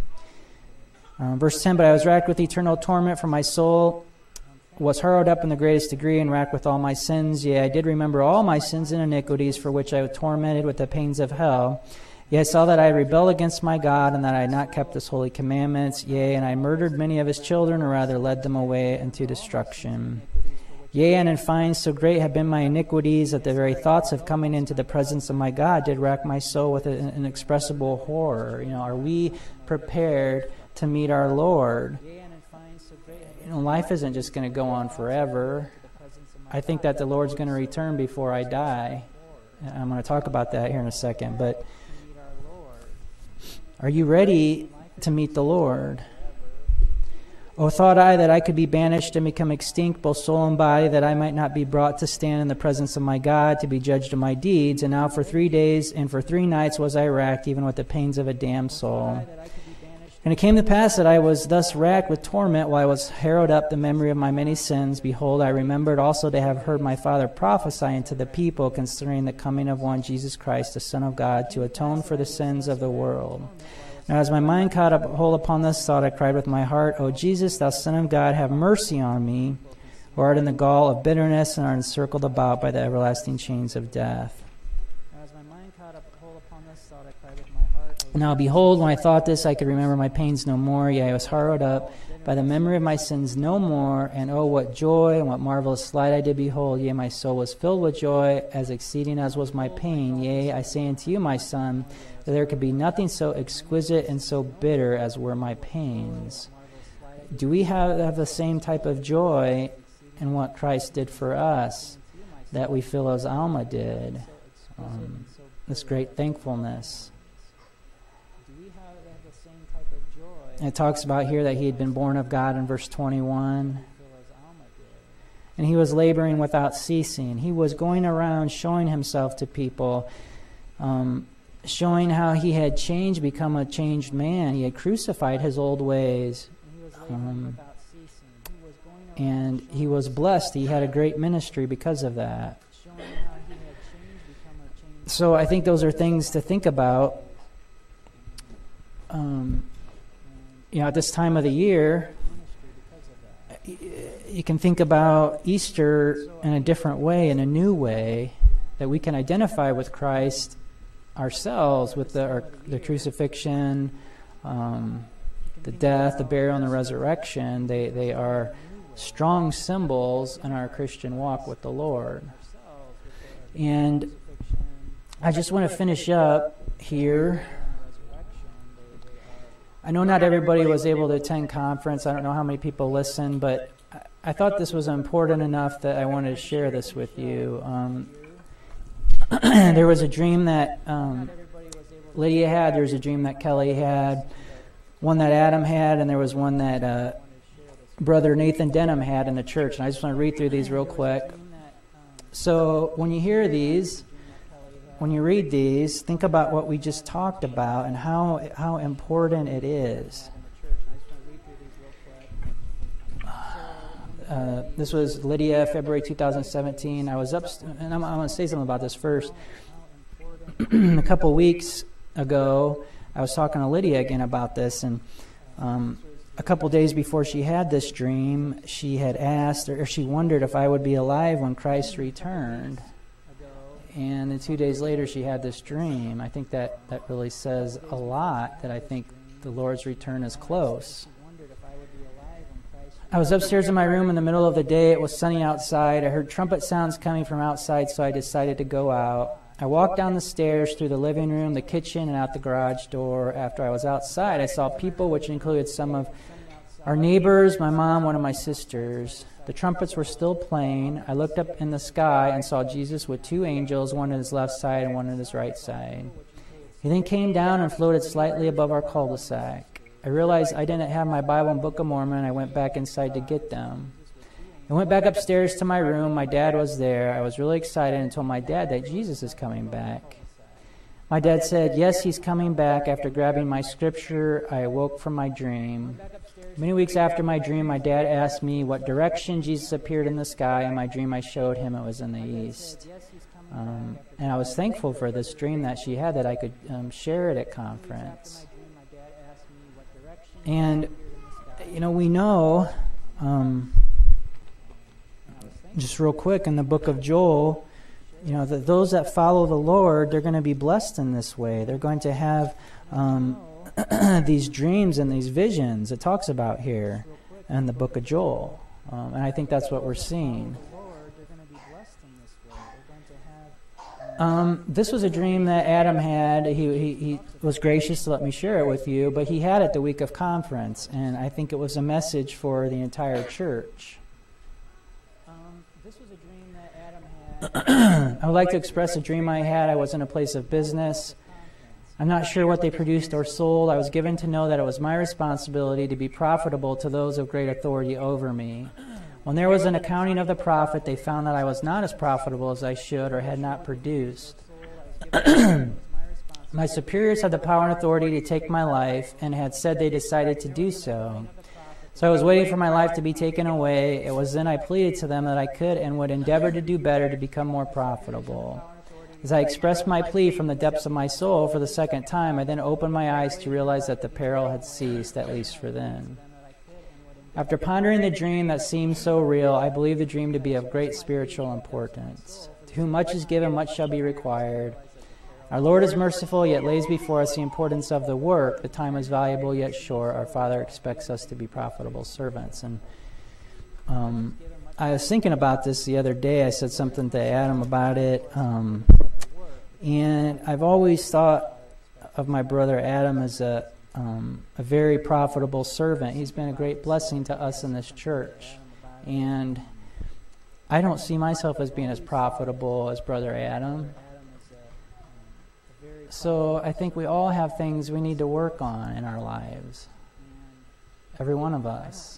Um, verse ten, But I was racked with eternal torment, for my soul was harrowed up in the greatest degree, and racked with all my sins. Yea, I did remember all my sins and iniquities, for which I was tormented with the pains of hell. Yea, I saw that I had rebelled against my God, and that I had not kept his holy commandments. Yea, and I murdered many of his children, or rather led them away into destruction. Yea, and in fine, so great have been my iniquities, that the very thoughts of coming into the presence of my God did rack my soul with an inexpressible horror. You know, are we prepared to meet our Lord? You know, life isn't just going to go on forever. I think that the Lord's going to return before I die. I'm going to talk about that here in a second. But are you ready to meet the Lord? O thought I that I could be banished and become extinct, both soul and body, that I might not be brought to stand in the presence of my God, to be judged of my deeds. And now for three days and for three nights was I racked, even with the pains of a damned soul. And it came to pass that I was thus racked with torment, while I was harrowed up the memory of my many sins. Behold, I remembered also to have heard my father prophesy unto the people concerning the coming of one Jesus Christ, the Son of God, to atone for the sins of the world. Now as my mind caught up hold upon this thought, I cried with my heart, O Jesus, thou Son of God, have mercy on me, who art in the gall of bitterness, and are encircled about by the everlasting chains of death. Now as my mind caught up hold upon this thought, I cried with my heart. Now behold, when I thought this, I could remember my pains no more. Yea, I was harrowed up by the memory of my sins no more. And oh, what joy and what marvelous light I did behold. Yea, my soul was filled with joy, as exceeding as was my pain. Yea, I say unto you, my son, that there could be nothing so exquisite and so bitter as were my pains. Do we have, have the same type of joy in what Christ did for us that we feel as Alma did? Um, this great thankfulness. And it talks about here that he had been born of God in verse twenty-one. And he was laboring without ceasing. He was going around showing himself to people, um, showing how he had changed, become a changed man. He had crucified his old ways. Um, and he was blessed. He had a great ministry because of that. So I think those are things to think about. Um, you know, at this time of the year, you can think about Easter in a different way, in a new way, that we can identify with Christ ourselves, with the, our, the crucifixion, um, the death, the burial, and the resurrection. They, they are strong symbols in our Christian walk with the Lord. And I just want to finish up here. I know not everybody was able to attend conference. I don't know how many people listened, but I thought this was important enough that I wanted to share this with you. Um, there was a dream that um, Lydia had. There was a dream that Kelly had. One that Adam had, and there was one that uh, Brother Nathan Denham had in the church. And I just want to read through these real quick. So when you hear these, when you read these, think about what we just talked about and how how important it is. Uh, this was Lydia, February two thousand seventeen. I was up, and I'm, I'm going to say something about this first. A couple weeks ago, I was talking to Lydia again about this, and um, a couple days before she had this dream, she had asked, or she wondered if I would be alive when Christ returned. And then two days later, she had this dream. I think that, that really says a lot, that I think the Lord's return is close. I was upstairs in my room in the middle of the day. It was sunny outside. I heard trumpet sounds coming from outside, so I decided to go out. I walked down the stairs through the living room, the kitchen, and out the garage door. After I was outside, I saw people, which included some of our neighbors, my mom, one of my sisters. The trumpets were still playing. I looked up in the sky and saw Jesus with two angels, one at his left side and one at his right side. He then came down and floated slightly above our cul-de-sac. I realized I didn't have my Bible and Book of Mormon. I went back inside to get them. I went back upstairs to my room. My dad was there. I was really excited and told my dad that Jesus is coming back. My dad said, yes, he's coming back. After grabbing my scripture, I awoke from my dream. Many weeks after my dream, my dad asked me what direction Jesus appeared in the sky. In my dream, I showed him it was in the east. Um, and I was thankful for this dream that she had, that I could um, share it at conference. And, you know, we know, um, just real quick, in the book of Joel, you know, that those that follow the Lord, they're going to be blessed in this way. They're going to have um, these dreams and these visions it talks about here in the book of Joel. Um, and I think that's what we're seeing. Um, this was a dream that Adam had. He, he, he was gracious to let me share it with you, but he had it the week of conference, and I think it was a message for the entire church. Um, this was a dream that Adam had. I would like to express a dream I had. I was in a place of business. I'm not sure what they produced or sold. I was given to know that it was my responsibility to be profitable to those of great authority over me. When there was an accounting of the profit, they found that I was not as profitable as I should or had not produced. My superiors had the power and authority to take my life and had said they decided to do so. So I was waiting for my life to be taken away. It was then I pleaded to them that I could and would endeavor to do better to become more profitable. As I expressed my plea from the depths of my soul for the second time, I then opened my eyes to realize that the peril had ceased, at least for then. After pondering the dream that seemed so real, I believe the dream to be of great spiritual importance. To whom much is given, much shall be required. Our Lord is merciful, yet lays before us the importance of the work. The time is valuable, yet short. Our Father expects us to be profitable servants. And um, I was thinking about this the other day. I said something to Adam about it. Um, and I've always thought of my brother Adam as a, um, a very profitable servant. He's been a great blessing to us in this church. And I don't see myself as being as profitable as brother Adam. So I think we all have things we need to work on in our lives. Every one of us.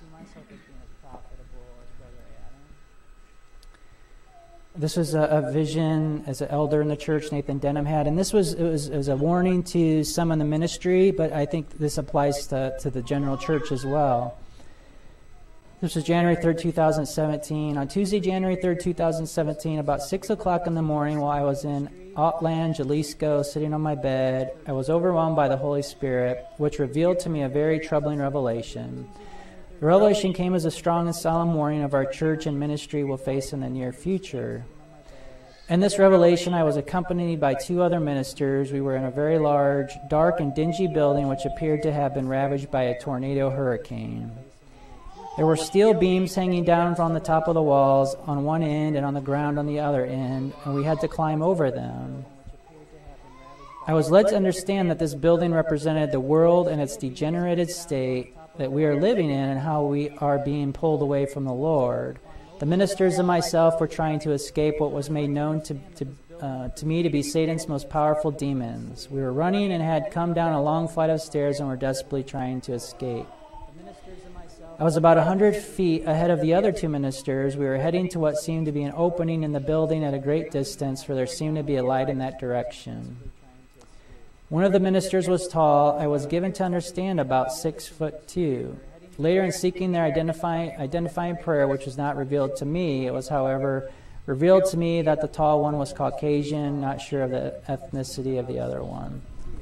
This was a, a vision as an elder in the church Nathan Denham had, and this was it, was it was a warning to some in the ministry, but I think this applies to, to the general church as well. This was January third, two thousand seventeen. On Tuesday, January third, two thousand seventeen, about six o'clock in the morning, while I was in Outland, Jalisco, sitting on my bed, I was overwhelmed by the Holy Spirit, which revealed to me a very troubling revelation. The revelation came as a strong and solemn warning of our church and ministry will face in the near future. In this revelation, I was accompanied by two other ministers. We were in a very large, dark, and dingy building which appeared to have been ravaged by a tornado hurricane. There were steel beams hanging down from the top of the walls on one end and on the ground on the other end, and we had to climb over them. I was led to understand that this building represented the world and its degenerated state that we are living in and how we are being pulled away from the Lord. The ministers and myself were trying to escape what was made known to, to, uh, to me to be Satan's most powerful demons. We were running and had come down a long flight of stairs and were desperately trying to escape. I was about one hundred feet ahead of the other two ministers. We were heading to what seemed to be an opening in the building at a great distance, for there seemed to be a light in that direction. One of the ministers was tall. I was given to understand about six foot two. Later, in seeking their identifying, identifying prayer, which was not revealed to me, it was, however, revealed to me that the tall one was Caucasian, not sure of the ethnicity of the other one.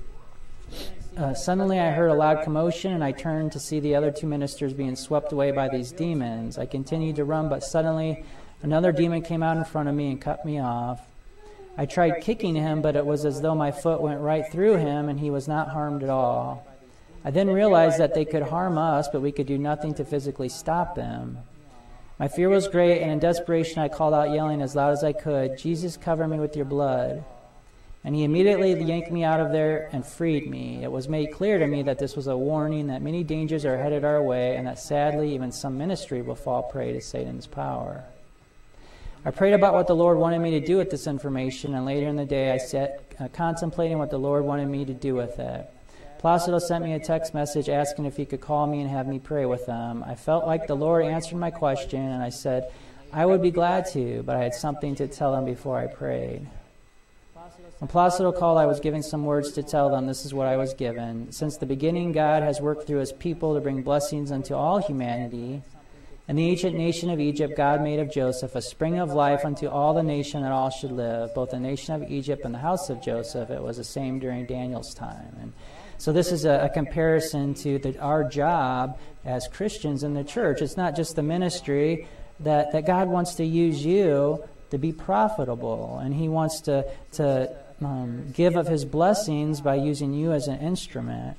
Uh, suddenly I heard a loud commotion, and I turned to see the other two ministers being swept away by these demons. I continued to run, but suddenly another demon came out in front of me and cut me off. I tried kicking him, but it was as though my foot went right through him, and he was not harmed at all. I then realized that they could harm us, but we could do nothing to physically stop them. My fear was great, and in desperation I called out, yelling as loud as I could, "Jesus, cover me with your blood." And he immediately yanked me out of there and freed me. It was made clear to me that this was a warning that many dangers are headed our way, and that sadly even some ministry will fall prey to Satan's power. I prayed about what the Lord wanted me to do with this information, and later in the day I sat uh, contemplating what the Lord wanted me to do with it. Placido sent me a text message asking if he could call me and have me pray with them. I felt like the Lord answered my question, and I said I would be glad to, but I had something to tell him before I prayed. When Placido called, I was given some words to tell them. This is what I was given. Since the beginning, God has worked through his people to bring blessings unto all humanity. In the ancient nation of Egypt, God made of Joseph a spring of life unto all the nation that all should live, both the nation of Egypt and the house of Joseph. It was the same during Daniel's time. And so this is a, a comparison to the, our job as Christians in the church. It's not just the ministry, that, that God wants to use you to be profitable, and he wants to, to um, give of his blessings by using you as an instrument.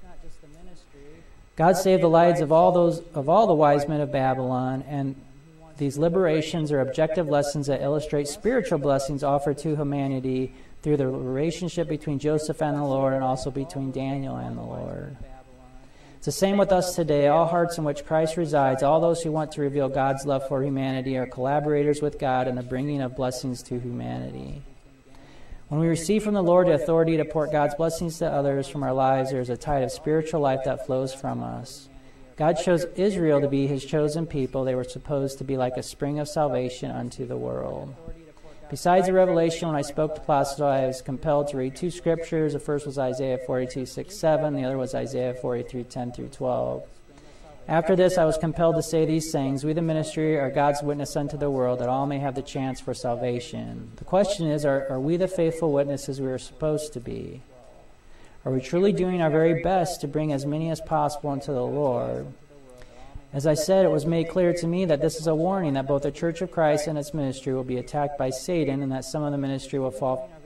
God saved the lives of all those of all the wise men of Babylon, and these liberations are objective lessons that illustrate spiritual blessings offered to humanity through the relationship between Joseph and the Lord, and also between Daniel and the Lord. It's the same with us today. All hearts in which Christ resides, all those who want to reveal God's love for humanity, are collaborators with God in the bringing of blessings to humanity. When we receive from the Lord the authority to pour God's blessings to others from our lives, there is a tide of spiritual life that flows from us. God chose Israel to be his chosen people. They were supposed to be like a spring of salvation unto the world. Besides the revelation, when I spoke to Placido, I was compelled to read two scriptures. The first was Isaiah forty-two, six, seven. The other was Isaiah forty-three, ten through twelve. After this, I was compelled to say these things. We, the ministry, are God's witness unto the world, that all may have the chance for salvation. The question is, are, are we the faithful witnesses we are supposed to be? Are we truly doing our very best to bring as many as possible into the Lord? As I said, it was made clear to me that this is a warning that both the Church of Christ and its ministry will be attacked by Satan, and that some of the ministry will fall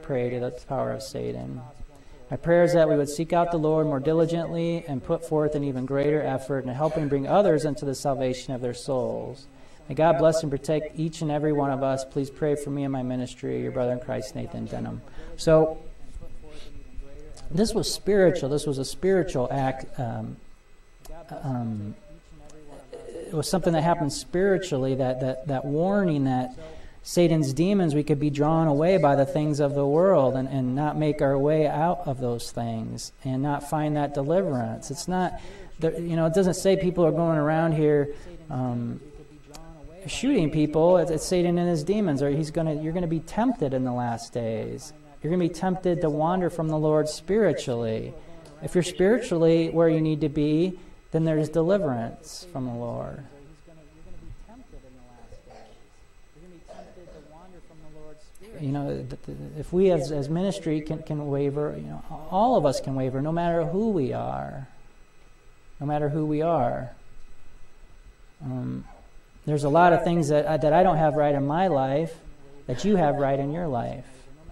prey to the power of Satan. My prayer is that we would seek out the Lord more diligently and put forth an even greater effort in helping bring others into the salvation of their souls. May God bless and protect each and every one of us. Please pray for me and my ministry. Your brother in Christ, Nathan Denham. So, this was spiritual. This was a spiritual act. Um, um, it was something that happened spiritually, that, that, that warning that Satan's demons, we could be drawn away by the things of the world and, and not make our way out of those things and not find that deliverance. It's not, you know, it doesn't say people are going around here um, shooting people. It's, it's Satan and his demons. Or he's gonna, you're going to be tempted in the last days. You're going to be tempted to wander from the Lord spiritually. If you're spiritually where you need to be, then there's deliverance from the Lord. You know, if we as, as ministry can, can waver, you know, all of us can waver, no matter who we are. No matter who we are. Um, there's a lot of things that I, that I don't have right in my life that you have right in your life.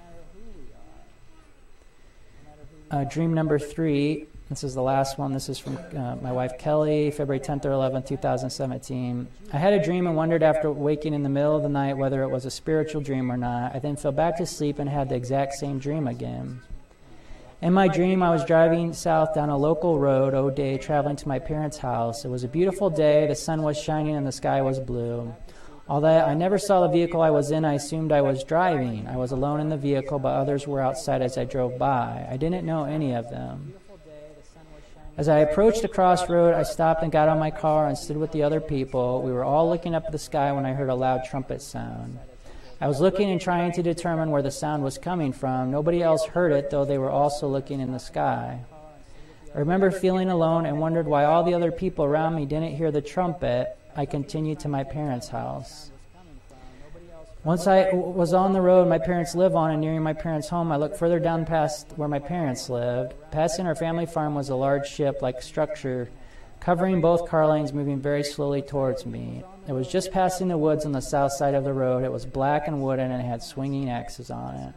Uh, dream number three. This is the last one. This is from uh, my wife Kelly, February tenth or eleventh, twenty seventeen. I had a dream and wondered after waking in the middle of the night whether it was a spiritual dream or not. I then fell back to sleep and had the exact same dream again. In my dream, I was driving south down a local road, all day, traveling to my parents' house. It was a beautiful day. The sun was shining and the sky was blue. Although I never saw the vehicle I was in, I assumed I was driving. I was alone in the vehicle, but others were outside as I drove by. I didn't know any of them. As I approached the crossroad, I stopped and got out of my car and stood with the other people. We were all looking up at the sky when I heard a loud trumpet sound. I was looking and trying to determine where the sound was coming from. Nobody else heard it, though they were also looking in the sky. I remember feeling alone and wondered why all the other people around me didn't hear the trumpet. I continued to my parents' house. Once I w- was on the road my parents live on and nearing my parents' home, I looked further down past where my parents lived. Passing our family farm was a large ship-like structure, covering both car lanes, moving very slowly towards me. It was just passing the woods on the south side of the road. It was black and wooden and it had swinging axes on it.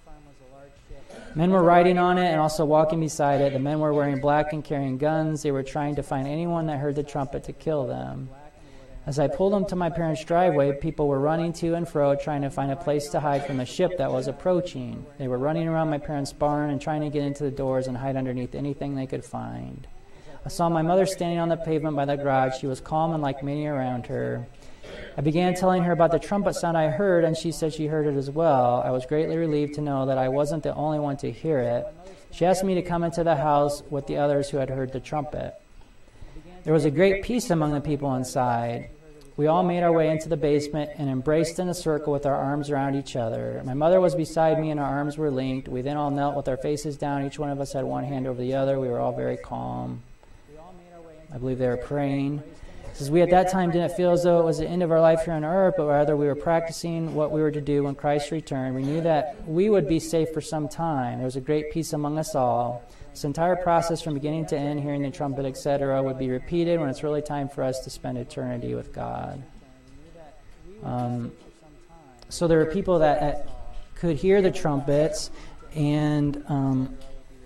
Men were riding on it and also walking beside it. The men were wearing black and carrying guns. They were trying to find anyone that heard the trumpet to kill them. As I pulled them to my parents' driveway, people were running to and fro, trying to find a place to hide from the ship that was approaching. They were running around my parents' barn and trying to get into the doors and hide underneath anything they could find. I saw my mother standing on the pavement by the garage. She was calm and like many around her. I began telling her about the trumpet sound I heard, and she said she heard it as well. I was greatly relieved to know that I wasn't the only one to hear it. She asked me to come into the house with the others who had heard the trumpet. There was a great peace among the people inside. We all made our way into the basement and embraced in a circle with our arms around each other. My mother was beside me and our arms were linked. We then all knelt with our faces down. Each one of us had one hand over the other. We were all very calm. I believe they were praying. It says, we at that time didn't feel as though it was the end of our life here on earth, but rather we were practicing what we were to do when Christ returned. We knew that we would be safe for some time. There was a great peace among us all. This entire process from beginning to end, hearing the trumpet, et cetera, would be repeated when it's really time for us to spend eternity with God. Um, so there were people that, that could hear the trumpets, and um,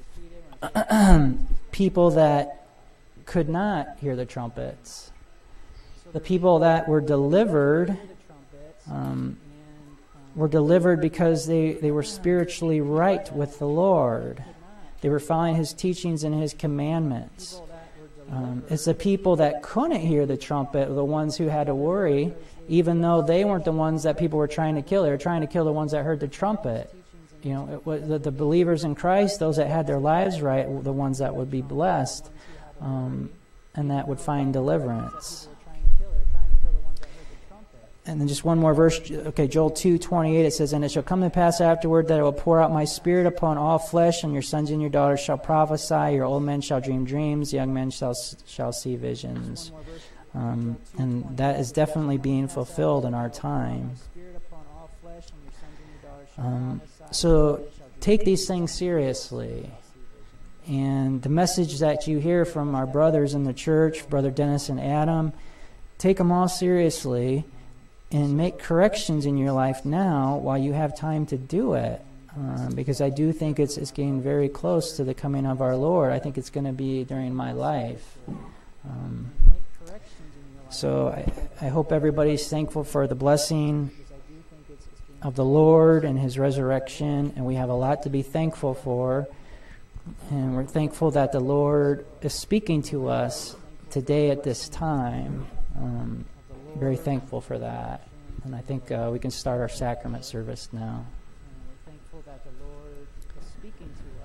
people that could not hear the trumpets. The people that were delivered um, were delivered because they, they were spiritually right with the Lord. They were following His teachings and His commandments. Um, it's the people that couldn't hear the trumpet, the ones who had to worry, even though they weren't the ones that people were trying to kill. They were trying to kill the ones that heard the trumpet. You know, it was the, the believers in Christ, those that had their lives right, were the ones that would be blessed um, and that would find deliverance. And then just one more verse. Okay, Joel two twenty-eight, it says, and it shall come to pass afterward that I will pour out my spirit upon all flesh, and your sons and your daughters shall prophesy, your old men shall dream dreams, young men shall shall see visions. Um, and that is definitely being fulfilled in our time. Um, so take these things seriously. And the message that you hear from our brothers in the church, Brother Dennis and Adam, take them all seriously. And make corrections in your life now while you have time to do it. uh, because I do think it's, it's getting very close to the coming of our Lord. I think it's going to be during my life. Um, so I, I hope everybody's thankful for the blessing of the Lord and His resurrection, and we have a lot to be thankful for. And we're thankful that the Lord is speaking to us today at this time. Um, very thankful for that. And I think uh, we can start our sacrament service now. And we're thankful that the Lord is speaking to us.